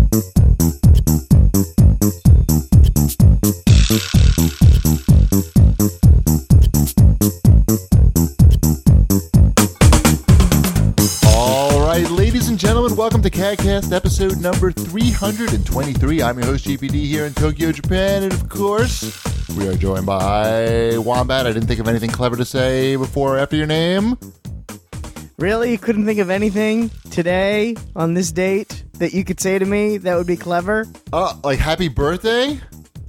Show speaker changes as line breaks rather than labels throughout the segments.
Welcome to CADcast episode number 323. I'm your host, GPD, here in Tokyo, Japan. And of course, we are joined by Wombat. I didn't think of anything clever to say before or after your name.
Really? You couldn't think of anything today, on this date, that you could say to me that would be clever?
Like happy birthday?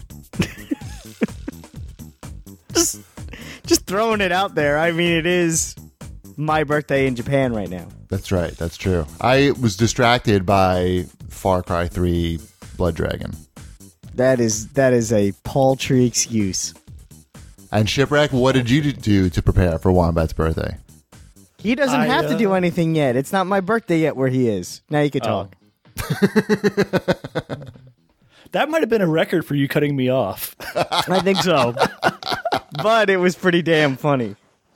Just throwing it out there. I mean, it is my birthday in Japan right now.
That's right. That's true. I was distracted by Far Cry 3 Blood Dragon.
That is a paltry excuse.
And Shipwreck, what did you do to prepare for Wombat's birthday?
He doesn't have to do anything yet. It's not my birthday yet where he is. Now you can talk.
That might have been a record for you cutting me off.
I think so. But it was pretty damn funny.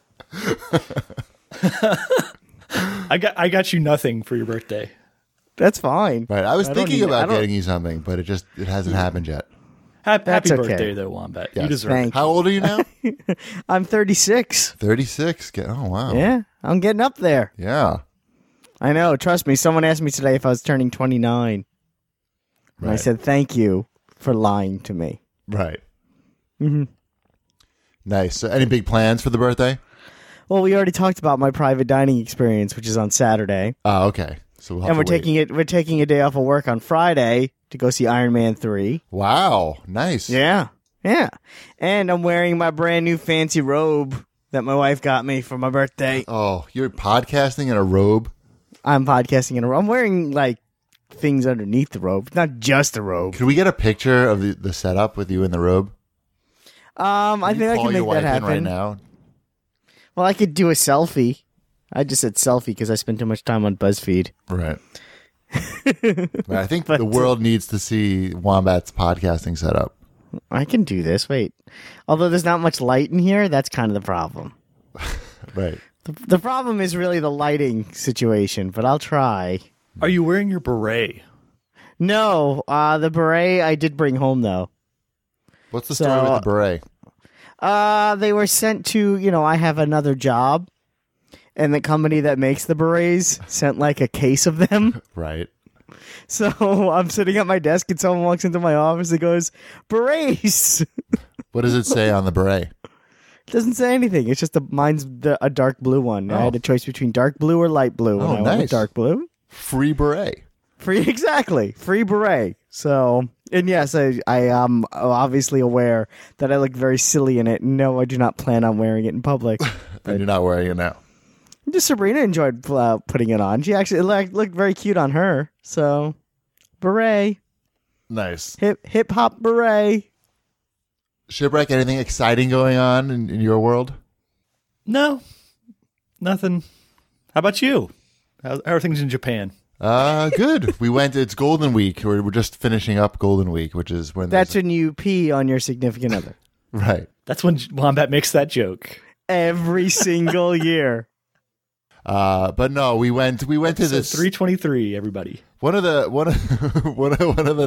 I got you nothing for your birthday.
That's fine.
Right. I was thinking about getting you something, but it hasn't happened yet.
Happy
okay.
birthday, though, Wombat.
Yes.
You deserve it.
Thank
How old are you now?
I'm 36.
36. Oh, wow.
Yeah, I'm getting up there.
Yeah.
I know. Trust me. Someone asked me today if I was turning 29. And I said, thank you for lying to me.
Right.
Mm-hmm.
Nice. So any big plans for the birthday?
Well, we already talked about my private dining experience, which is on Saturday.
Oh, okay. So we'll have
we're taking a day off of work on Friday to go see Iron Man 3.
Wow. Nice.
Yeah. Yeah. And I'm wearing my brand new fancy robe that my wife got me for my birthday.
Oh, you're podcasting in a robe?
I'm podcasting in a robe. I'm wearing, like, things underneath the robe, not just a robe.
Could we get a picture of the setup with you in the robe?
I think I can make that happen
right now.
Well, I could do a selfie. I just said selfie because I spent too much time on BuzzFeed.
Right. But I think the world needs to see Wombat's podcasting setup.
I can do this. Wait. Although there's not much light in here, that's kind of the problem.
Right.
The problem is really the lighting situation, but I'll try.
Are you wearing your beret?
No. The beret I did bring home, though.
What's the story with the beret?
They were sent to, I have another job, and the company that makes the berets sent like a case of them.
Right.
So I'm sitting at my desk and someone walks into my office and goes, berets!
What does it say on the beret?
It doesn't say anything. It's just mine's a dark blue one. I had a choice between dark blue or light blue, and I went with dark blue.
Free beret.
Exactly. Free beret. So, and yes, I am obviously aware that I look very silly in it. No, I do not plan on wearing it in public.
And you're not wearing it now.
Just Sabrina enjoyed putting it on. She actually looked very cute on her. So, beret.
Nice.
Hip hop beret.
Shipwreck, anything exciting going on in your world?
No, nothing. How about you? How are things in Japan?
Good. It's Golden Week. We're just finishing up Golden Week, which is when
that's when you pee on your significant other.
Right.
That's when Wombat makes that joke
every single year.
But no, we went to this
323. Everybody.
One of the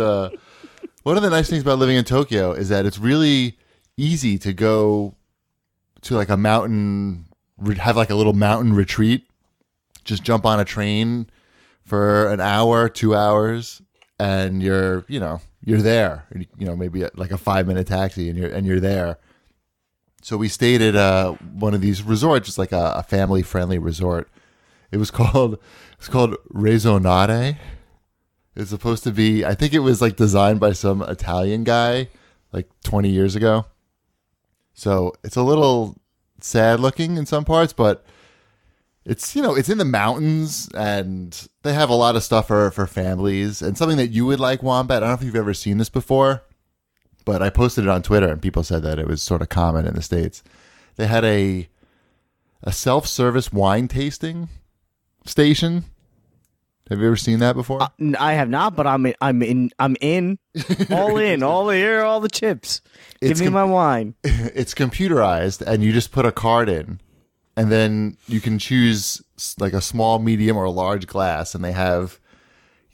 nice things about living in Tokyo is that it's really easy to go to like a mountain, have like a little mountain retreat. Just jump on a train for an hour, 2 hours, and you're there. Maybe like a 5-minute taxi, and you're there. So we stayed at one of these resorts, just like a family friendly resort. It was called Resonate. It's supposed to be, I think it was like designed by some Italian guy like 20 years ago. So it's a little sad looking in some parts, but it's in the mountains, and they have a lot of stuff for families, and something that you would like, Wombat. I don't know if you've ever seen this before, but I posted it on Twitter, and people said that it was sort of common in the States. They had a self-service wine tasting station. Have you ever seen that before?
I have not, but I'm in, all in, all the chips. Give me my wine.
It's computerized, and you just put a card in. And then you can choose like a small, medium, or a large glass, and they have,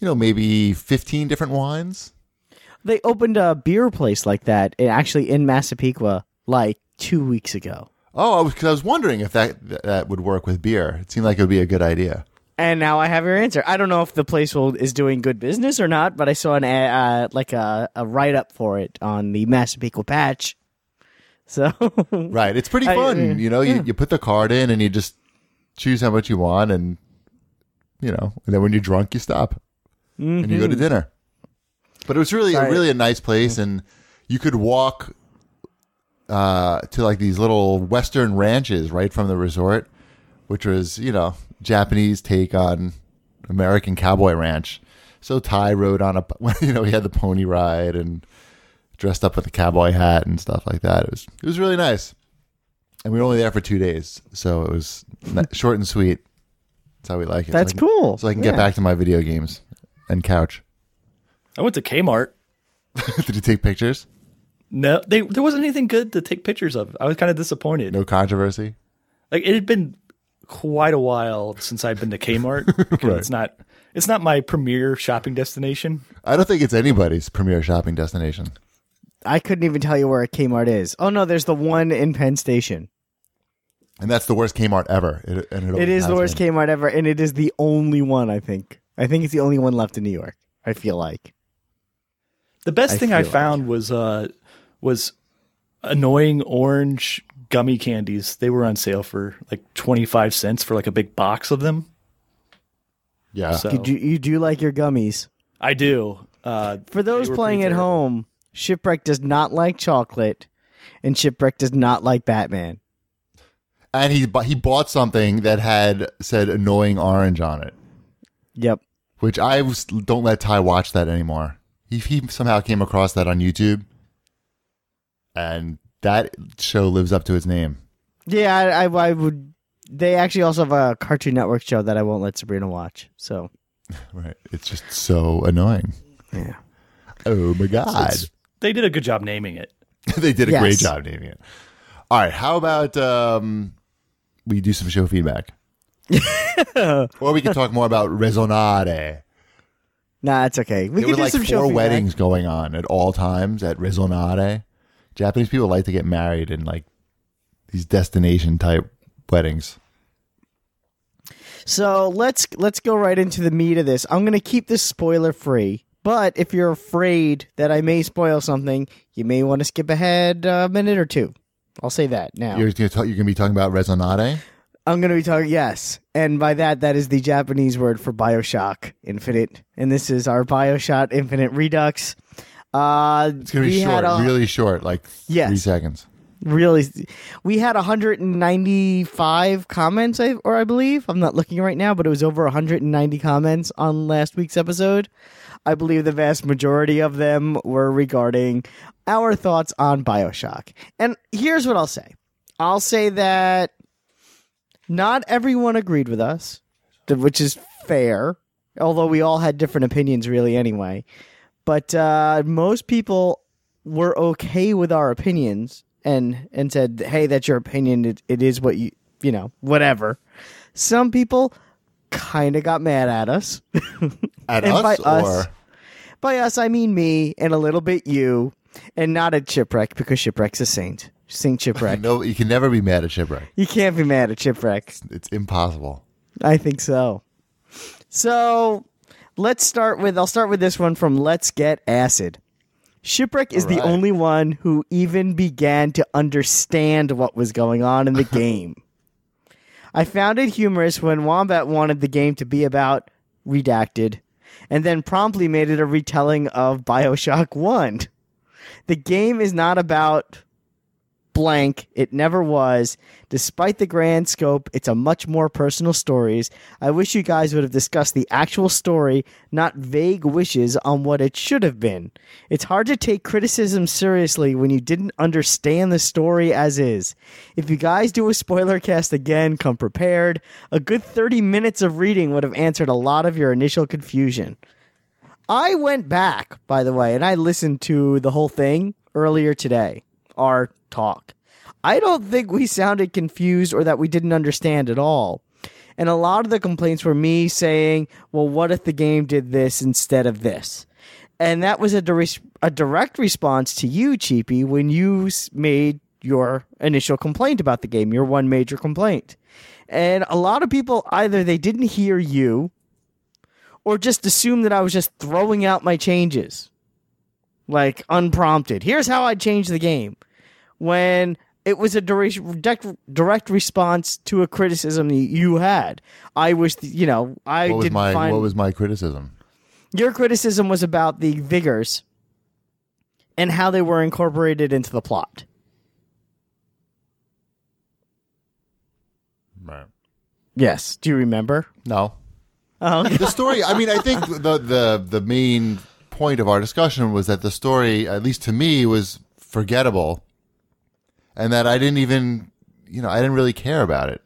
maybe 15 different wines.
They opened a beer place like that, actually in Massapequa, like 2 weeks ago.
Oh, because I was wondering if that would work with beer. It seemed like it would be a good idea.
And now I have your answer. I don't know if the place is doing good business or not, but I saw a write up for it on the Massapequa Patch. So
right, it's pretty fun. You put the card in and you just choose how much you want, and and then when you're drunk, you stop and you go to dinner. But it was really a nice place, and you could walk to like these little Western ranches right from the resort, which was Japanese take on American cowboy ranch. So Ty rode on he had the pony ride and dressed up with a cowboy hat and stuff like that. It was really nice, and we were only there for 2 days, so it was short and sweet. That's how we like it.
That's cool.
So I can get back to my video games and couch.
I went to Kmart.
Did you take pictures?
No, there wasn't anything good to take pictures of. I was kind of disappointed.
No controversy?
Like, it had been quite a while since I've been to Kmart. Right. It's not my premier shopping destination.
I don't think it's anybody's premier shopping destination.
I couldn't even tell you where a Kmart is. Oh, no, there's the one in Penn Station.
And that's the worst Kmart ever.
It is the worst Kmart ever, and it is the only one, I think. I think it's the only one left in New York, I feel like.
The best thing I found was annoying orange gummy candies. They were on sale for like 25 cents for like a big box of them.
Yeah.
So, you do like your gummies.
I do.
For those playing at home, Shipwreck does not like chocolate, and Shipwreck does not like Batman.
And he bought something that said annoying orange on it.
Yep.
Which don't let Ty watch that anymore. He somehow came across that on YouTube, and that show lives up to its name.
Yeah, I would. They actually also have a Cartoon Network show that I won't let Sabrina watch. So,
right, it's just so annoying.
Yeah.
Oh my god,
they did a good job naming it.
They did a great job naming it. All right, how about we do some show feedback, or we can talk more about Resonare.
Nah, it's okay.
There were like 4 weddings going on at all times at Resonare. Japanese people like to get married in like these destination type weddings.
So let's go right into the meat of this. I'm going to keep this spoiler free, but if you're afraid that I may spoil something, you may want to skip ahead a minute or two. I'll say that now.
You're going to be talking about Resonare?
I'm going to be talking, yes. And by that is the Japanese word for Bioshock Infinite. And this is our Bioshock Infinite Redux.
It's going to be short, really short, like 3 seconds.
Really. We had 195 comments, I believe. I'm not looking right now, but it was over 190 comments on last week's episode. I believe the vast majority of them were regarding our thoughts on Bioshock. And here's what I'll say. I'll say that not everyone agreed with us, which is fair, although we all had different opinions really anyway. But most people were okay with our opinions and said, hey, that's your opinion. It is what whatever. Some people kind of got mad at us.
At us?
By us, I mean me and a little bit you, and not at Shipwreck, because Shipwreck's a saint. Saint Shipwreck.
No, you can never be mad at Shipwreck.
You can't be mad at Shipwreck.
It's impossible.
I think so. So I'll start with this one from Let's Get Acid. Shipwreck is the only one who even began to understand what was going on in the game. I found it humorous when Wombat wanted the game to be about Redacted, and then promptly made it a retelling of Bioshock 1. The game is not about blank. It never was. Despite the grand scope, it's a much more personal story. I wish you guys would have discussed the actual story, not vague wishes on what it should have been. It's hard to take criticism seriously when you didn't understand the story as is. If you guys do a spoiler cast again, come prepared. A good 30 minutes of reading would have answered a lot of your initial confusion. I went back, by the way, and I listened to the whole thing earlier today. Our talk. I don't think we sounded confused or that we didn't understand at all. And a lot of the complaints were me saying, well, what if the game did this instead of this? And that was a direct response to you, Cheapy, when you made your initial complaint about the game, your one major complaint. And a lot of people, either they didn't hear you or just assumed that I was just throwing out my changes, like unprompted. Here's how I change the game. When it was a direct response to a criticism that you had. I wish, what
was my criticism?
Your criticism was about the vigors and how they were incorporated into the plot.
Right.
Yes. Do you remember?
No.
Oh,
The story, I think the main point of our discussion was that the story, at least to me, was forgettable. And that I didn't even, I didn't really care about it,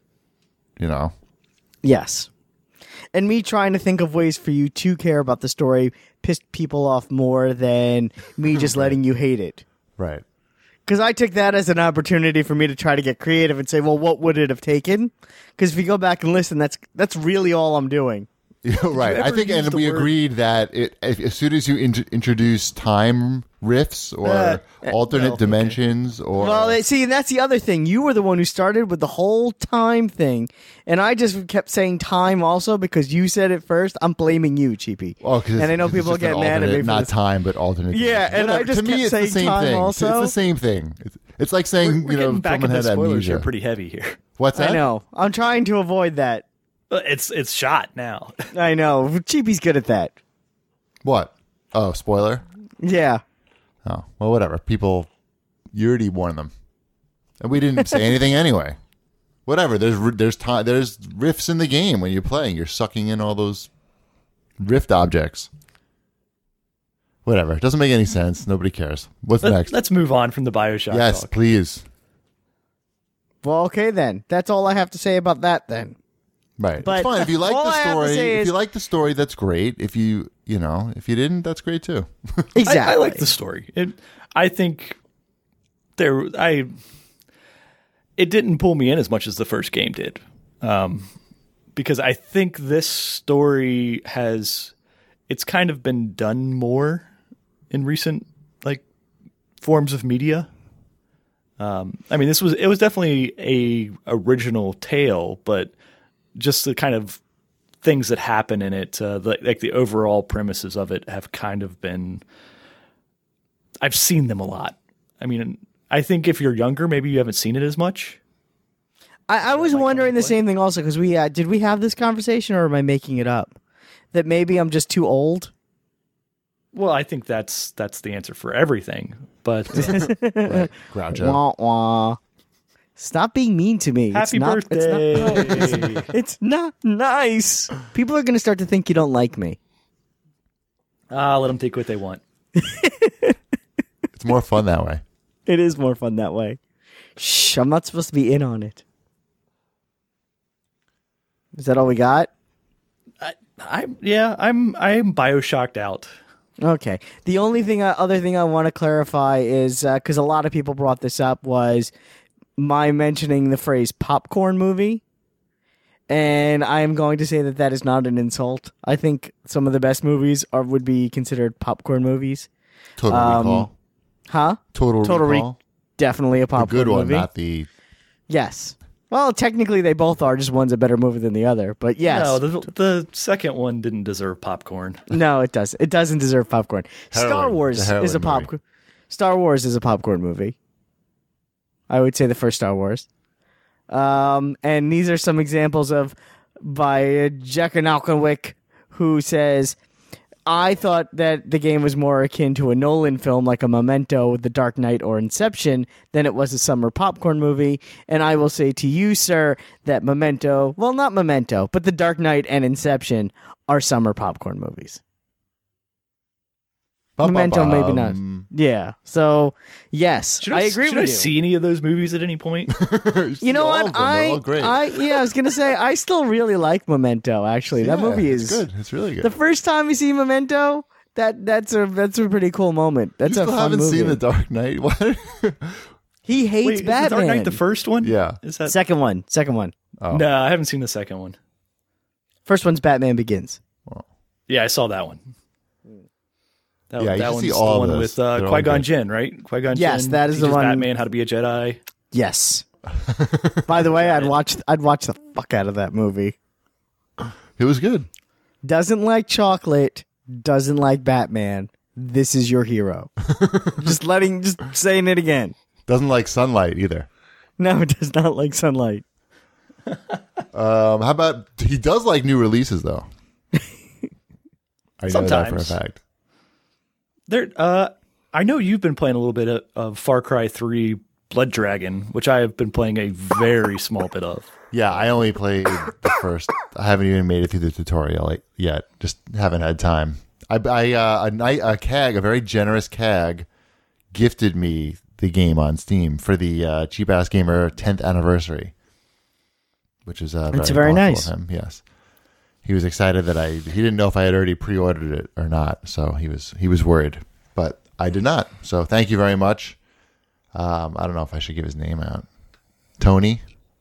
Yes. And me trying to think of ways for you to care about the story pissed people off more than me just letting you hate it.
Right.
Because I took that as an opportunity for me to try to get creative and say, well, what would it have taken? Because if you go back and listen, that's really all I'm doing.
Right. I think, and we agreed that as soon as you introduce time riffs or alternate dimensions or...
Well, see, that's the other thing. You were the one who started with the whole time thing, and I just kept saying time also because you said it first. I'm blaming you, Cheapy.
Oh,
and I know people get mad at me for
not
this.
time, but alternate.
Yeah,
dimensions.
and I just
to me,
kept
it's the
saying
same
time
thing.
also.
It's the same thing. It's like saying,
We're getting back
someone
into
had
spoilers
amnesia.
here pretty heavy here.
What's that?
I know. I'm trying to avoid that.
It's shot now.
I know. Cheapy's good at that.
What? Oh, spoiler?
Yeah.
Oh, well, whatever. People, you already warned them. And we didn't say anything anyway. Whatever. There's riffs in the game when you're playing. You're sucking in all those rift objects. Whatever. It doesn't make any sense. Nobody cares. What's next?
Let's move on from the BioShock
Yes,
talk.
please.
Well, okay then. That's all I have to say about that then.
Right.
But
it's fine. If you like
all
the
I have to
story,
say
if
is-
you like the story, that's great. If you didn't, that's great too.
Exactly.
I like the story. I think it didn't pull me in as much as the first game did, because I think this story it's kind of been done more in recent forms of media. It was definitely a original tale, but just the kind of things that happen in it, the overall premises of it have kind of been, I've seen them a lot. I mean, I think if you're younger, maybe you haven't seen it as much.
I was wondering the same thing also because did we have this conversation or am I making it up? That maybe I'm just too old?
Well, I think that's the answer for everything. But
Right. Groucho.
Wah, wah. Stop being mean to me.
happy birthday!
It's not nice. People are going to start to think you don't like me.
Let them take what they want.
It's more fun that way.
It is more fun that way. Shh, I'm not supposed to be in on it. Is that all we got?
I'm BioShocked out.
Okay. The only other thing I want to clarify is because a lot of people brought this up was my mentioning the phrase popcorn movie. And I am going to say that is not an insult. I think some of the best movies would be considered popcorn movies.
Total Recall.
Huh?
Total Recall.
Definitely a
The
popcorn
good one,
movie.
not the...
Yes. Well, technically they both are. Just one's a better movie than the other. But yes.
No, the second one didn't deserve popcorn.
No, it does. It doesn't deserve popcorn. Star
Heroin.
Wars
The heroin
is a popcorn. Star Wars is a popcorn movie. I would say the first Star Wars. And these are some examples by Jack Analkenwick, who says, I thought that the game was more akin to a Nolan film like a Memento, The Dark Knight, or Inception than it was a summer popcorn movie. And I will say to you, sir, that not Memento, but The Dark Knight and Inception are summer popcorn movies. Memento, maybe not. Yeah. So, yes, I agree
should
with
I
you.
see any of those movies at any point?
You know
All
what?
of them. They're all great.
I was gonna say I still really like Memento. Actually, that
Yeah,
movie
it's
is
good. It's really good.
The first time you see Memento, that's a pretty cool moment. That's
you
a
still
fun
haven't
movie.
seen The Dark Knight? What?
He hates
Wait, is The
Batman.
Dark Knight the first one?
Yeah.
Is that?
Second one.
Oh.
No, I haven't seen the second one.
First one's Batman Begins.
Yeah, I saw that one.
Yeah, you
that
should
one's
see
the
all
one
those.
with
They're all
Qui-Gon
good.
Jinn, right? Qui-Gon
Yes,
Jinn
that is the
teaches
one-
Batman how to be a Jedi.
Yes. By the way, I'd watch the fuck out of that movie.
It was good.
Doesn't like chocolate, doesn't like Batman. This is your hero. just saying it again.
Doesn't like sunlight either.
No, it does not like sunlight.
How about he does like new releases though? I know that for a
Sometimes.
fact.
I know you've been playing a little bit of Far Cry 3 Blood Dragon, which I have been playing a very small bit of.
Yeah, I only played the first. I haven't even made it through the tutorial yet. Just haven't had time. A very generous CAG, gifted me the game on Steam for the Cheap Ass Gamer 10th anniversary, which is very
very
thoughtful
nice.
of him. Yes, he was excited that he didn't know if I had already pre-ordered it or not, so he was worried, but I did not. So thank you very much. I don't know if I should give his name out, Tony.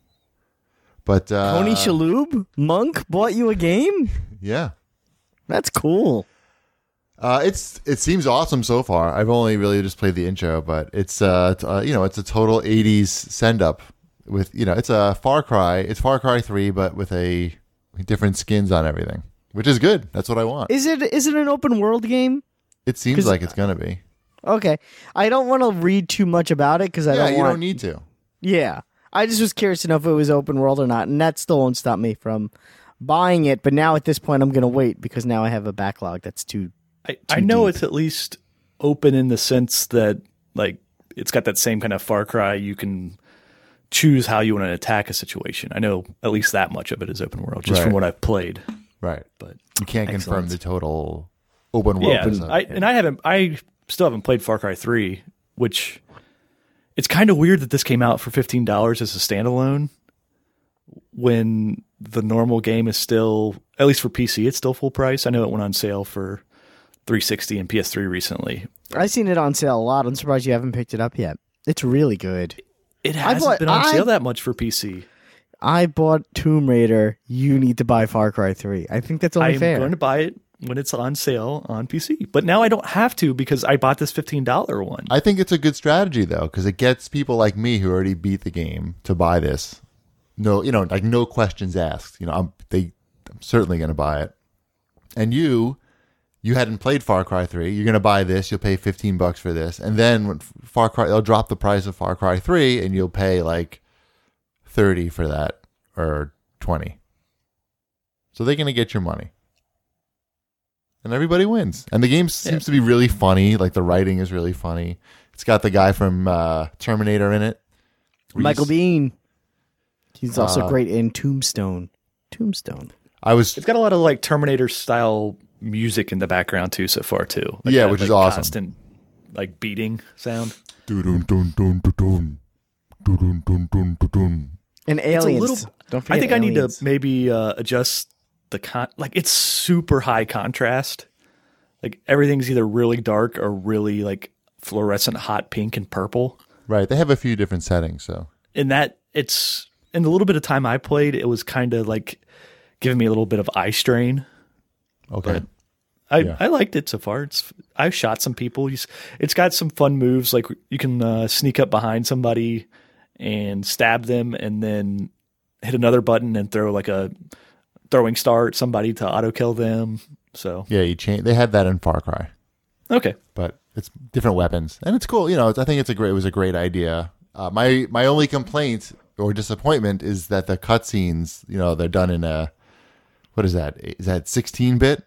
But
Tony Shalhoub, Monk bought you a game?
yeah.
That's cool.
It seems awesome so far. I've only really just played the intro, but it's it's a total 80s send up with, it's a Far Cry. It's Far Cry 3 but with a different skins on everything, which is good. That's what I want.
Is it an open world game?
It seems like it's going to be.
Okay. I don't want to read too much about it because I
Yeah,
don't
you
want
don't need to.
Yeah. I just was curious to know if it was open world or not, and that still won't stop me from buying it, but now at this point I'm going to wait because now I have a backlog that's too
I know
deep.
it's at least open in the sense that like it's got that same kind of Far Cry. You can choose how you want to attack a situation. I know at least that much of it is open world, just
Right.
from what I've played.
Right.
But
You can't confirm
Excellent.
the total open world.
yeah,
stuff.
I still haven't played Far Cry 3, which it's kind of weird that this came out for $15 as a standalone when the normal game is still, at least for PC, it's still full price. I know it went on sale for 360 and PS3 recently.
I've seen it on sale a lot. I'm surprised you haven't picked it up yet. It's really good.
It hasn't been on
I-
sale that much for PC.
I bought Tomb Raider. You need to buy Far Cry 3. I think that's only
I'm
fair.
going to buy it when it's on sale on PC. But now I don't have to because I bought this $15 one.
I think it's a good strategy though, because it gets people like me who already beat the game to buy this. No, no questions asked. I'm certainly going to buy it. And you hadn't played Far Cry 3. You're going to buy this. You'll pay $15 for this, and then when they'll drop the price of Far Cry 3, and you'll pay like $30 for that or $20. So they're going to get your money. And everybody wins. And the game seems to be really funny. Like the writing is really funny. It's got the guy from Terminator in it.
Michael Biehn. He's also
Uh,
great in Tombstone.
It's got a lot of like Terminator style music in the background too so far too. Like
Yeah,
that,
which is
like,
awesome.
Constant like beating sound.
Dun-dun-dun-dun-dun-dun. Dun-dun-dun-dun-dun-dun.
And
It's
Aliens.
a little.
Don't forget
I think I need to
Aliens.
maybe adjust the like it's super high contrast. Like everything's either really dark or really like fluorescent hot pink and purple.
Right. They have a few different settings, so.
In that it's in the little bit of time I played, it was kind of like giving me a little bit of eye strain.
Okay.
But I liked it so far. I shot some people. It's got some fun moves. Like you can sneak up behind somebody and stab them, and then hit another button and throw like a throwing star at somebody to auto kill them. So
Yeah, they had that in Far Cry,
okay,
but it's different weapons, and it's cool. I think it was a great idea. My only complaint or disappointment is that the cutscenes, they're done in what is that? Is that 16-bit?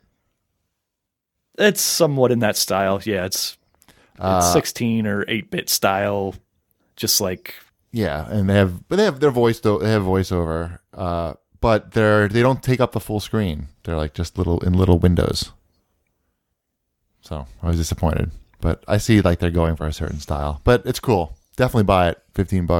it's somewhat in that style. Yeah, it's 16 or 8-bit style, just like.
Yeah, and they have their voice. They have voiceover, but they don't take up the full screen. They're like just little windows. So I was disappointed, but I see like they're going for a certain style. But it's cool. Definitely buy it. $15.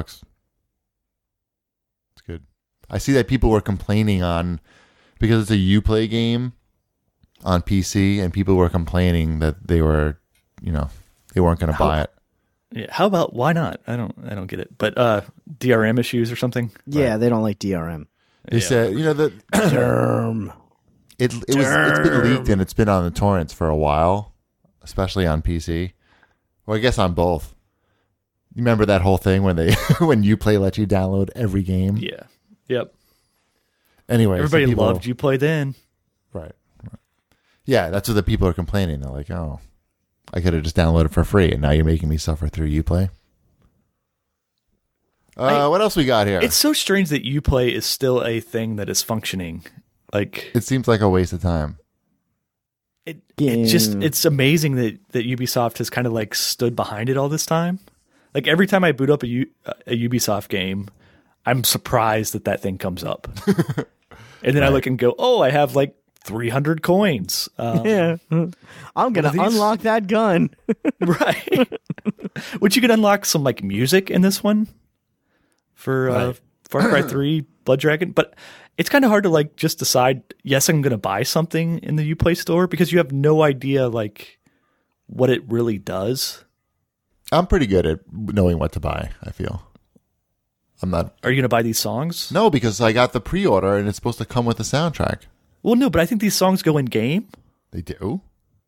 It's good. I see that people were complaining because it's a Uplay game on PC, and people were complaining that they were, they weren't going to buy it.
Yeah, how about why not? I don't get it. But DRM issues or something.
Yeah, they don't like DRM.
They said, that
Derm.
It's been leaked and it's been on the torrents for a while, especially on PC. Well, I guess on both. You remember that whole thing when when Uplay let you download every game?
Yeah. Yep.
Anyway,
Everybody loved Uplay then.
Right. Yeah, that's what the people are complaining. They're like, "Oh, I could have just downloaded it for free, and now you're making me suffer through Uplay." What else we got here?
It's so strange that Uplay is still a thing that is functioning. Like,
it seems like a waste of time.
It's amazing that Ubisoft has kind of like stood behind it all this time. Like every time I boot up a Ubisoft game, I'm surprised that thing comes up. And then I look and go, oh, I have like 300 coins.
Yeah. I'm going to unlock that gun.
Right. Which you could unlock some like music in this one for Far Cry 3 Blood Dragon. But it's kind of hard to like just decide, yes, I'm going to buy something in the Uplay store because you have no idea like what it really does.
I'm pretty good at knowing what to buy, I feel. I'm not.
Are you going to buy these songs?
No, because I got the pre-order and it's supposed to come with the soundtrack.
Well, no, but I think these songs go in game.
They do?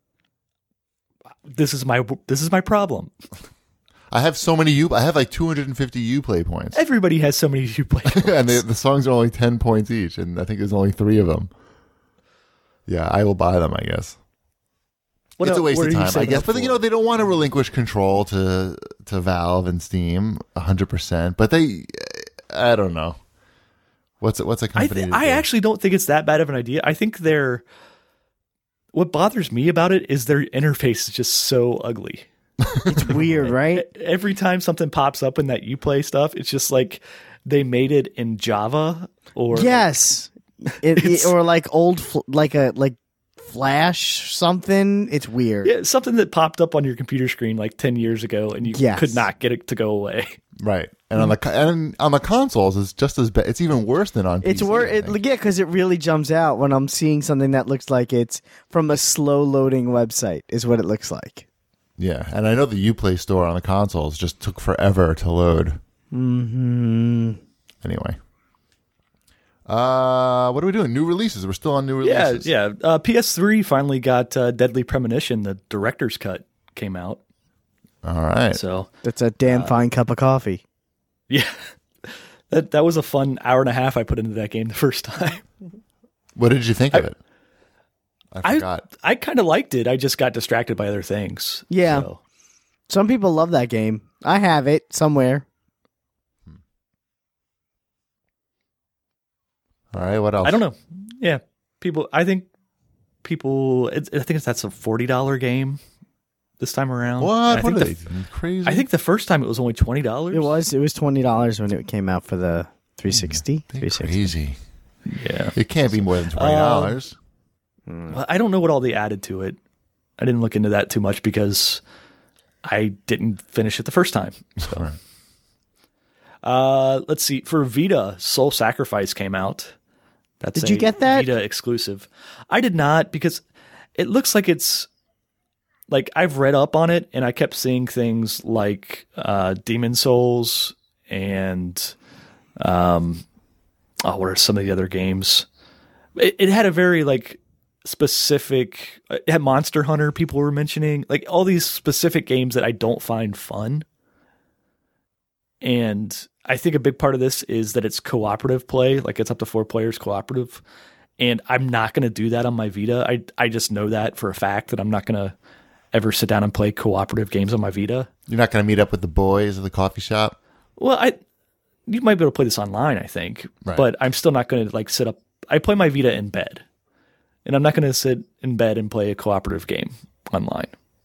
This is my problem.
I have so many I have like 250 Uplay points.
Everybody has so many Uplay points.
And the songs are only 10 points each, and I think there's only 3 of them. Yeah, I will buy them, I guess. It's a waste of time, I guess. But they don't want to relinquish control to Valve and Steam 100%. But I don't know. What's a company?
I actually don't think it's that bad of an idea. I think what bothers me about it is their interface is just so ugly.
It's weird, right?
Every time something pops up in that Uplay stuff, it's just like they made it in Java or
yes, or like old like Flash something. It's weird.
Yeah, something that popped up on your computer screen like 10 years ago, and you could not get it to go away.
Right, and on the consoles, it's just as bad. It's even worse than on PC.
It's worse, because it really jumps out when I'm seeing something that looks like it's from a slow loading website. Is what it looks like.
Yeah, and I know the Uplay store on the consoles just took forever to load.
Mm-hmm.
Anyway. What are we doing? New releases. We're still on new releases.
Yeah. PS3 finally got Deadly Premonition. The director's cut came out.
All right.
So
that's a damn fine cup of coffee.
Yeah. That was a fun hour and a half I put into that game the first time.
What did you think of it? I forgot.
I kind of liked it. I just got distracted by other things.
Yeah.
So.
Some people love that game. I have it somewhere.
All right. What else?
I don't know. Yeah. I think that's a $40 game this time around.
What? What are they crazy?
I think the first time it was only $20.
It was $20 when it came out for the 360.
Crazy.
Yeah.
It can't be more than $20.
Well, I don't know what all they added to it. I didn't look into that too much because I didn't finish it the first time. So.
Right.
Let's see. For Vita, Soul Sacrifice came out.
Did you get that?
Vita exclusive. I did not because it looks like it's like I've read up on it and I kept seeing things like Demon Souls and what are some of the other games? It had a very like specific. It had Monster Hunter. People were mentioning like all these specific games that I don't find fun. And I think a big part of this is that it's cooperative play, like it's up to 4 players cooperative. And I'm not going to do that on my Vita. I just know that for a fact that I'm not going to ever sit down and play cooperative games on my Vita.
You're not going to meet up with the boys at the coffee shop?
Well, you might be able to play this online, I think. Right. But I'm still not going to like sit up. I play my Vita in bed. And I'm not going to sit in bed and play a cooperative game online.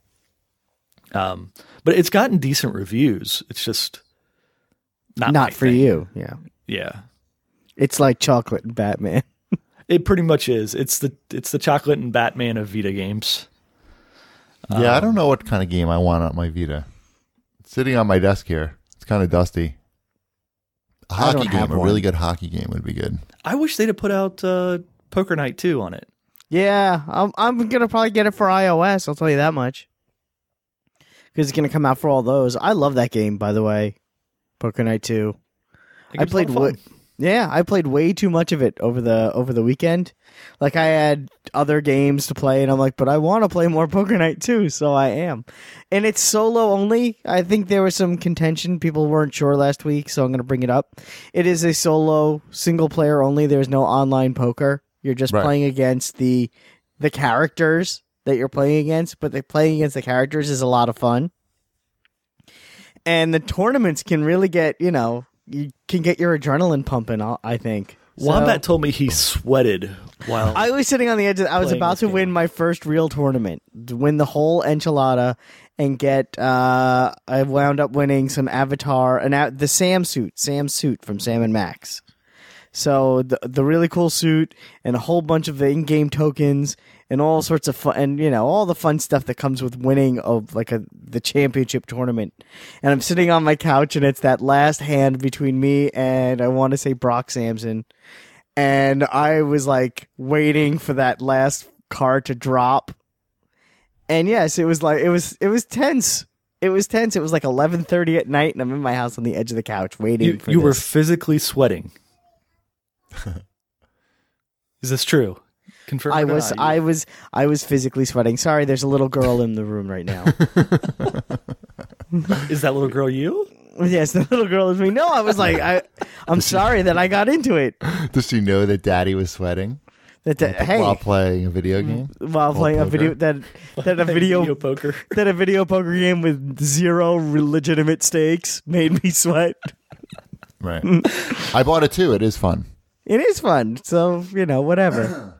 But it's gotten decent reviews. It's just not
for you. Yeah.
Yeah.
It's like Chocolate and Batman.
It pretty much is. It's the Chocolate and Batman of Vita games.
Yeah, I don't know what kind of game I want on my Vita. It's sitting on my desk here. It's kind of dusty. A hockey game, a really good hockey game would be good.
I wish they'd have put out Poker Night 2 on it.
Yeah, I'm going to probably get it for iOS, I'll tell you that much. Because it's going to come out for all those. I love that game, by the way. Poker Night 2. I played Yeah, I played way too much of it over the weekend. Like, I had other games to play, and I'm like, but I want to play more Poker Night too, so I am. And it's solo only. I think there was some contention. People weren't sure last week, so I'm going to bring it up. It is a solo, single player only. There's no online poker. You're just playing against the characters that you're playing against, but playing against the characters is a lot of fun. And the tournaments can really get, you can get your adrenaline pumping, I think.
Wombat told me he sweated while
I was sitting on the edge. I was about to win my first real tournament, to win the whole enchilada, and get. I wound up winning some Avatar and the Sam suit from Sam and Max. So the really cool suit and a whole bunch of the in-game tokens and all sorts of fun, and all the fun stuff that comes with winning of the championship tournament. And I'm sitting on my couch, and it's that last hand between me and I want to say Brock Samson, and I was like waiting for that last card to drop. And yes, it was tense. It was tense. It was like 11:30 at night, and I'm in my house on the edge of the couch waiting for
you were
this.
physically sweating. Is this true? Confirm.
I was physically sweating. Sorry, there's a little girl in the room right now.
Is that little girl you?
Yes, the little girl is me. No, I was like, I'm sorry that I got into it.
Does she know that Daddy was sweating while playing a video game?
While playing a video
video poker.
That a video poker game with zero legitimate stakes made me sweat.
Right. I bought it too. It is fun.
It is fun. So, whatever.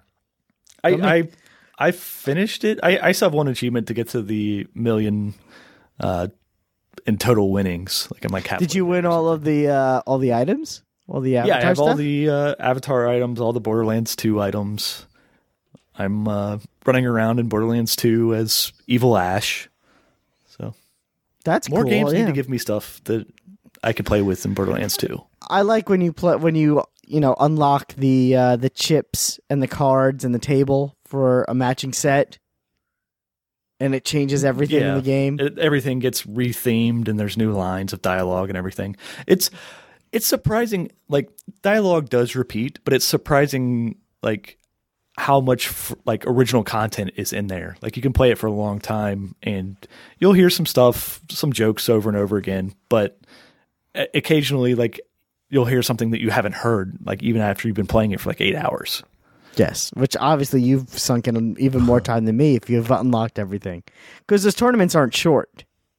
I finished it. I still have one achievement to get to the million in total winnings. Like I'm like halfway.
Did you win all of the items? All the Avatar
I have
stuff?
all the Avatar items, all the Borderlands 2 items. I'm running around in Borderlands 2 as Evil Ash. So
that's
more
cool,
games
yeah.
need to give me stuff that I can play with in Borderlands 2.
I like when you unlock the chips and the cards and the table for a matching set, and it changes everything in the game.
Everything gets rethemed, and there's new lines of dialogue and everything. It's surprising. Like dialogue does repeat, but it's surprising like how much original content is in there. Like you can play it for a long time, and you'll hear some stuff, some jokes over and over again, but occasionally like you'll hear something that you haven't heard, like even after you've been playing it for like 8 hours.
Yes, which obviously you've sunk in even more time than me if you've unlocked everything, because those tournaments aren't short.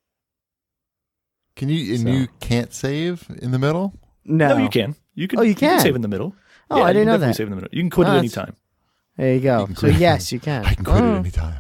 You can't save in the middle?
No,
you can. You can.
Oh, you
You
can
can save in the middle.
Oh, I didn't know
definitely
that.
Save in the middle. You can quit
Oh,
at any
that's-
time.
There you go. So yes, you can.
I can quit at any time.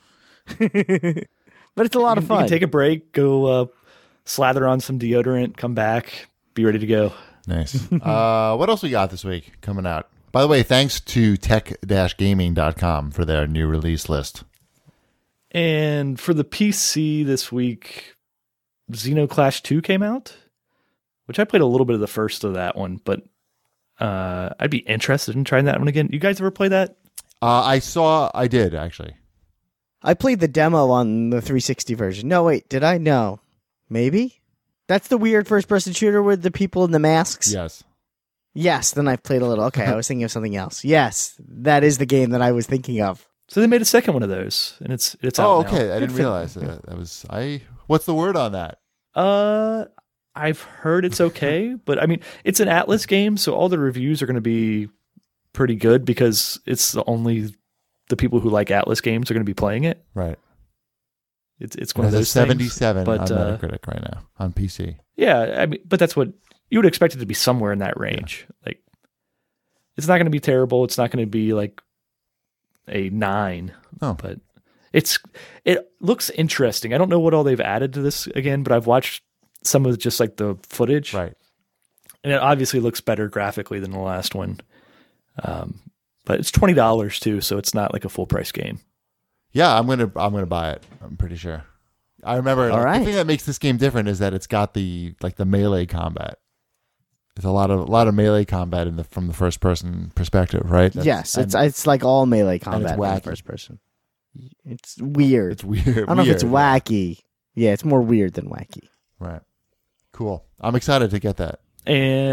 But it's a lot of
You
fun.
can take a break, go slather on some deodorant, come back, be ready to go.
Nice. What else we got this week coming out? By the way, thanks to tech-gaming.com for their new release list.
And for the PC this week, Xenoclash 2 came out, which I played a little bit of the first of that one, but I'd be interested in trying that one again. You guys ever play that?
I did actually.
I played the demo on the 360 version. No, wait, did I? No. Maybe? That's the weird first-person shooter with the people in the masks?
Yes.
Yes, then I've played a little. Okay, I was thinking of something else. Yes, that is the game that I was thinking of.
So they made a second one of those, and it's out
Oh,
now.
okay. I didn't realize that. What's the word on that?
I've heard it's okay, but I mean, it's an Atlas game, so all the reviews are going to be pretty good because it's the people who like Atlas games are going to be playing it.
Right.
It's one
It
of
has
those
a 77
things,
on
but
Metacritic right now on PC.
yeah, I mean, but that's what you would expect it to be, somewhere in that range. Yeah. Like, it's not going to be terrible. It's not going to be like a 9.
Oh.
But it looks interesting. I don't know what all they've added to this again, but I've watched some of just like the footage,
Right.
and it obviously looks better graphically than the last one. But it's $20 too, so it's not like a full price game.
Yeah, I'm gonna buy it. I'm pretty sure. I remember
All right.
the thing that makes this game different is that it's got the melee combat. There's a lot of melee combat from the first person perspective, right?
Yes, it's like all melee combat in
wacky.
first person. It's weird.
It's weird.
I don't know if it's wacky. Yeah, it's more weird than wacky.
Right. Cool. I'm excited to get that.
And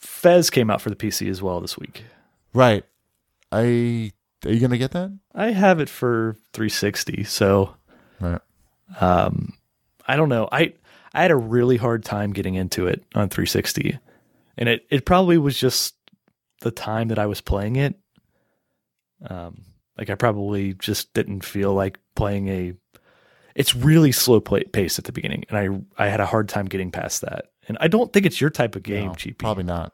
Fez came out for the PC as well this week.
Right. Are you going to get that?
I have it for 360, so
Right.
I don't know. I had a really hard time getting into it on 360, and it probably was just the time that I was playing it. Like I probably just didn't feel like playing it's really slow pace at the beginning, and I had a hard time getting past that. And I don't think it's your type of game,
No,
GP.
probably not.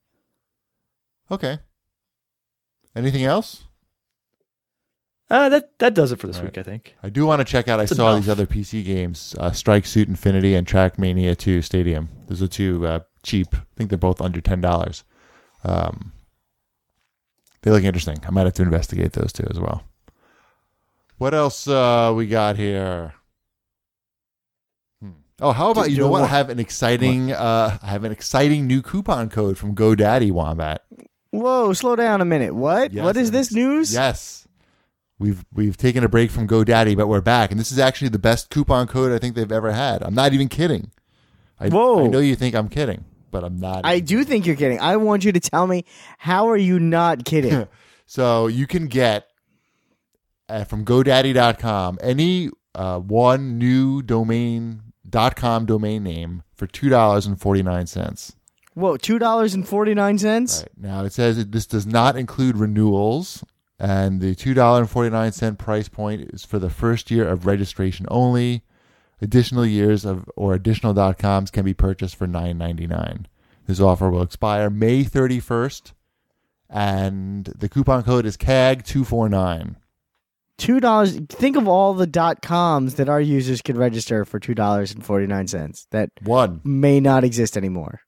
Okay. Anything else?
That does it for this week, I think.
I do want to check out. I saw these other PC games: Strike Suit Infinity and Trackmania 2 Stadium. Those are two cheap. I think they're both under $10. They look interesting. I might have to investigate those two as well. What else we got here? Oh, how about you know what? I have an exciting new coupon code from GoDaddy, Wombat.
Whoa, slow down a minute. What?
Yes,
what is this news?
Yes. We've taken a break from GoDaddy, but we're back, and this is actually the best coupon code I think they've ever had. I'm not even kidding.
Whoa.
I know you think I'm kidding, but I'm not.
I do think you're kidding. I want you to tell me, how are you not kidding?
So you can get from GoDaddy.com any one new .com domain name for $2.49.
Whoa, $2.49?
Right. Now it says this does not include renewals, and the $2.49 price point is for the first year of registration only. Additional years or additional .coms can be purchased for $9.99. This offer will expire May 31st, and the coupon code is CAG249.
$2. Think of all the .coms that our users could register for $2.49 that
One.
may not exist anymore.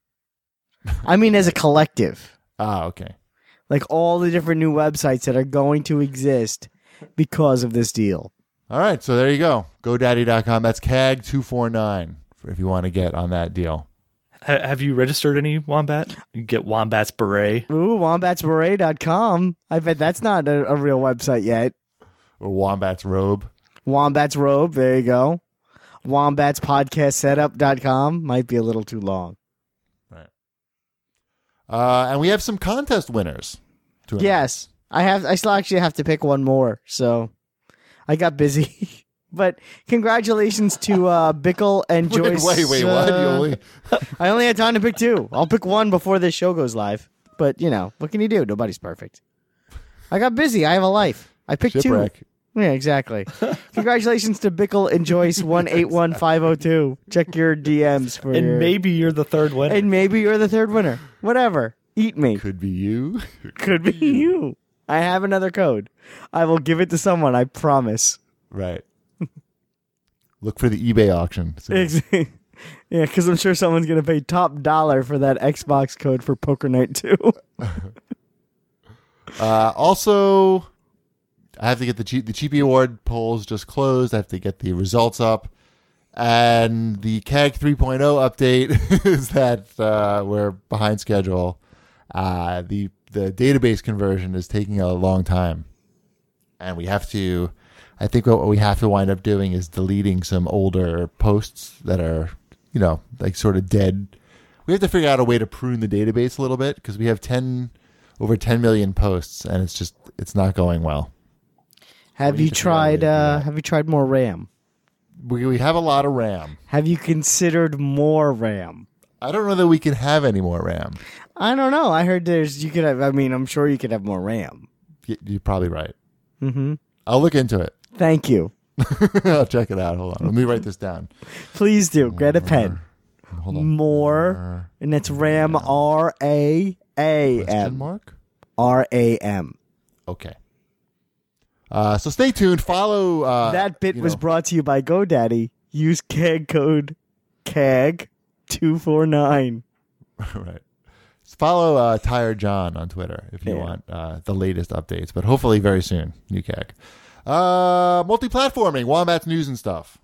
I mean, as a collective.
Okay.
Like all the different new websites that are going to exist because of this deal.
All right, so there you go. GoDaddy.com. That's CAG249 if you want to get on that deal.
Have you registered any Wombat? You get Wombat's Beret.
Ooh, wombatsberet.com. I bet that's not a real website yet.
Or Wombat's Robe.
Wombat's Robe, there you go. Wombatspodcastsetup.com. Might be a little too long.
Right. And we have some contest winners.
Yes. I still actually have to pick one more, so I got busy. But congratulations to Bickle and Joyce.
Wait, what?
I only had time to pick two. I'll pick one before this show goes live. But, what can you do? Nobody's perfect. I got busy. I have a life. I picked
Shipwreck.
two. Yeah, exactly. Congratulations to Bickle and Joyce 181502. Check your DMs for
maybe you're the third winner.
And maybe you're the third winner. Whatever. Eat me.
Could be you.
Could be you. I have another code. I will give it to someone, I promise.
Right. Look for the eBay auction.
Yeah, because I'm sure someone's going to pay top dollar for that Xbox code for Poker Night 2.
Also, I have to get the Cheapy Award polls just closed. I have to get the results up. And the CAG 3.0 update is that we're behind schedule. The database conversion is taking a long time. And I think what we have to wind up doing is deleting some older posts that are, like sort of dead. We have to figure out a way to prune the database a little bit because we have over 10 million posts and it's not going well.
Have you tried more RAM?
We have a lot of RAM.
Have you considered more RAM?
I don't know that we can have any more RAM.
I don't know. I heard I'm sure you could have more RAM.
You're probably right.
Mm-hmm.
I'll look into it.
Thank you.
I'll check it out. Hold on. Let me write this down.
Please do. Get a pen.
Hold on.
More. And it's RAM. R-A-A-M.
Question mark?
R-A-M.
Okay. So stay tuned. Follow.
That bit was brought to you by GoDaddy. Use CAG code CAG249.
Right. Follow Tired John on Twitter if you want the latest updates, but hopefully very soon. New CAG. Multi-platforming, Wombat's news and stuff.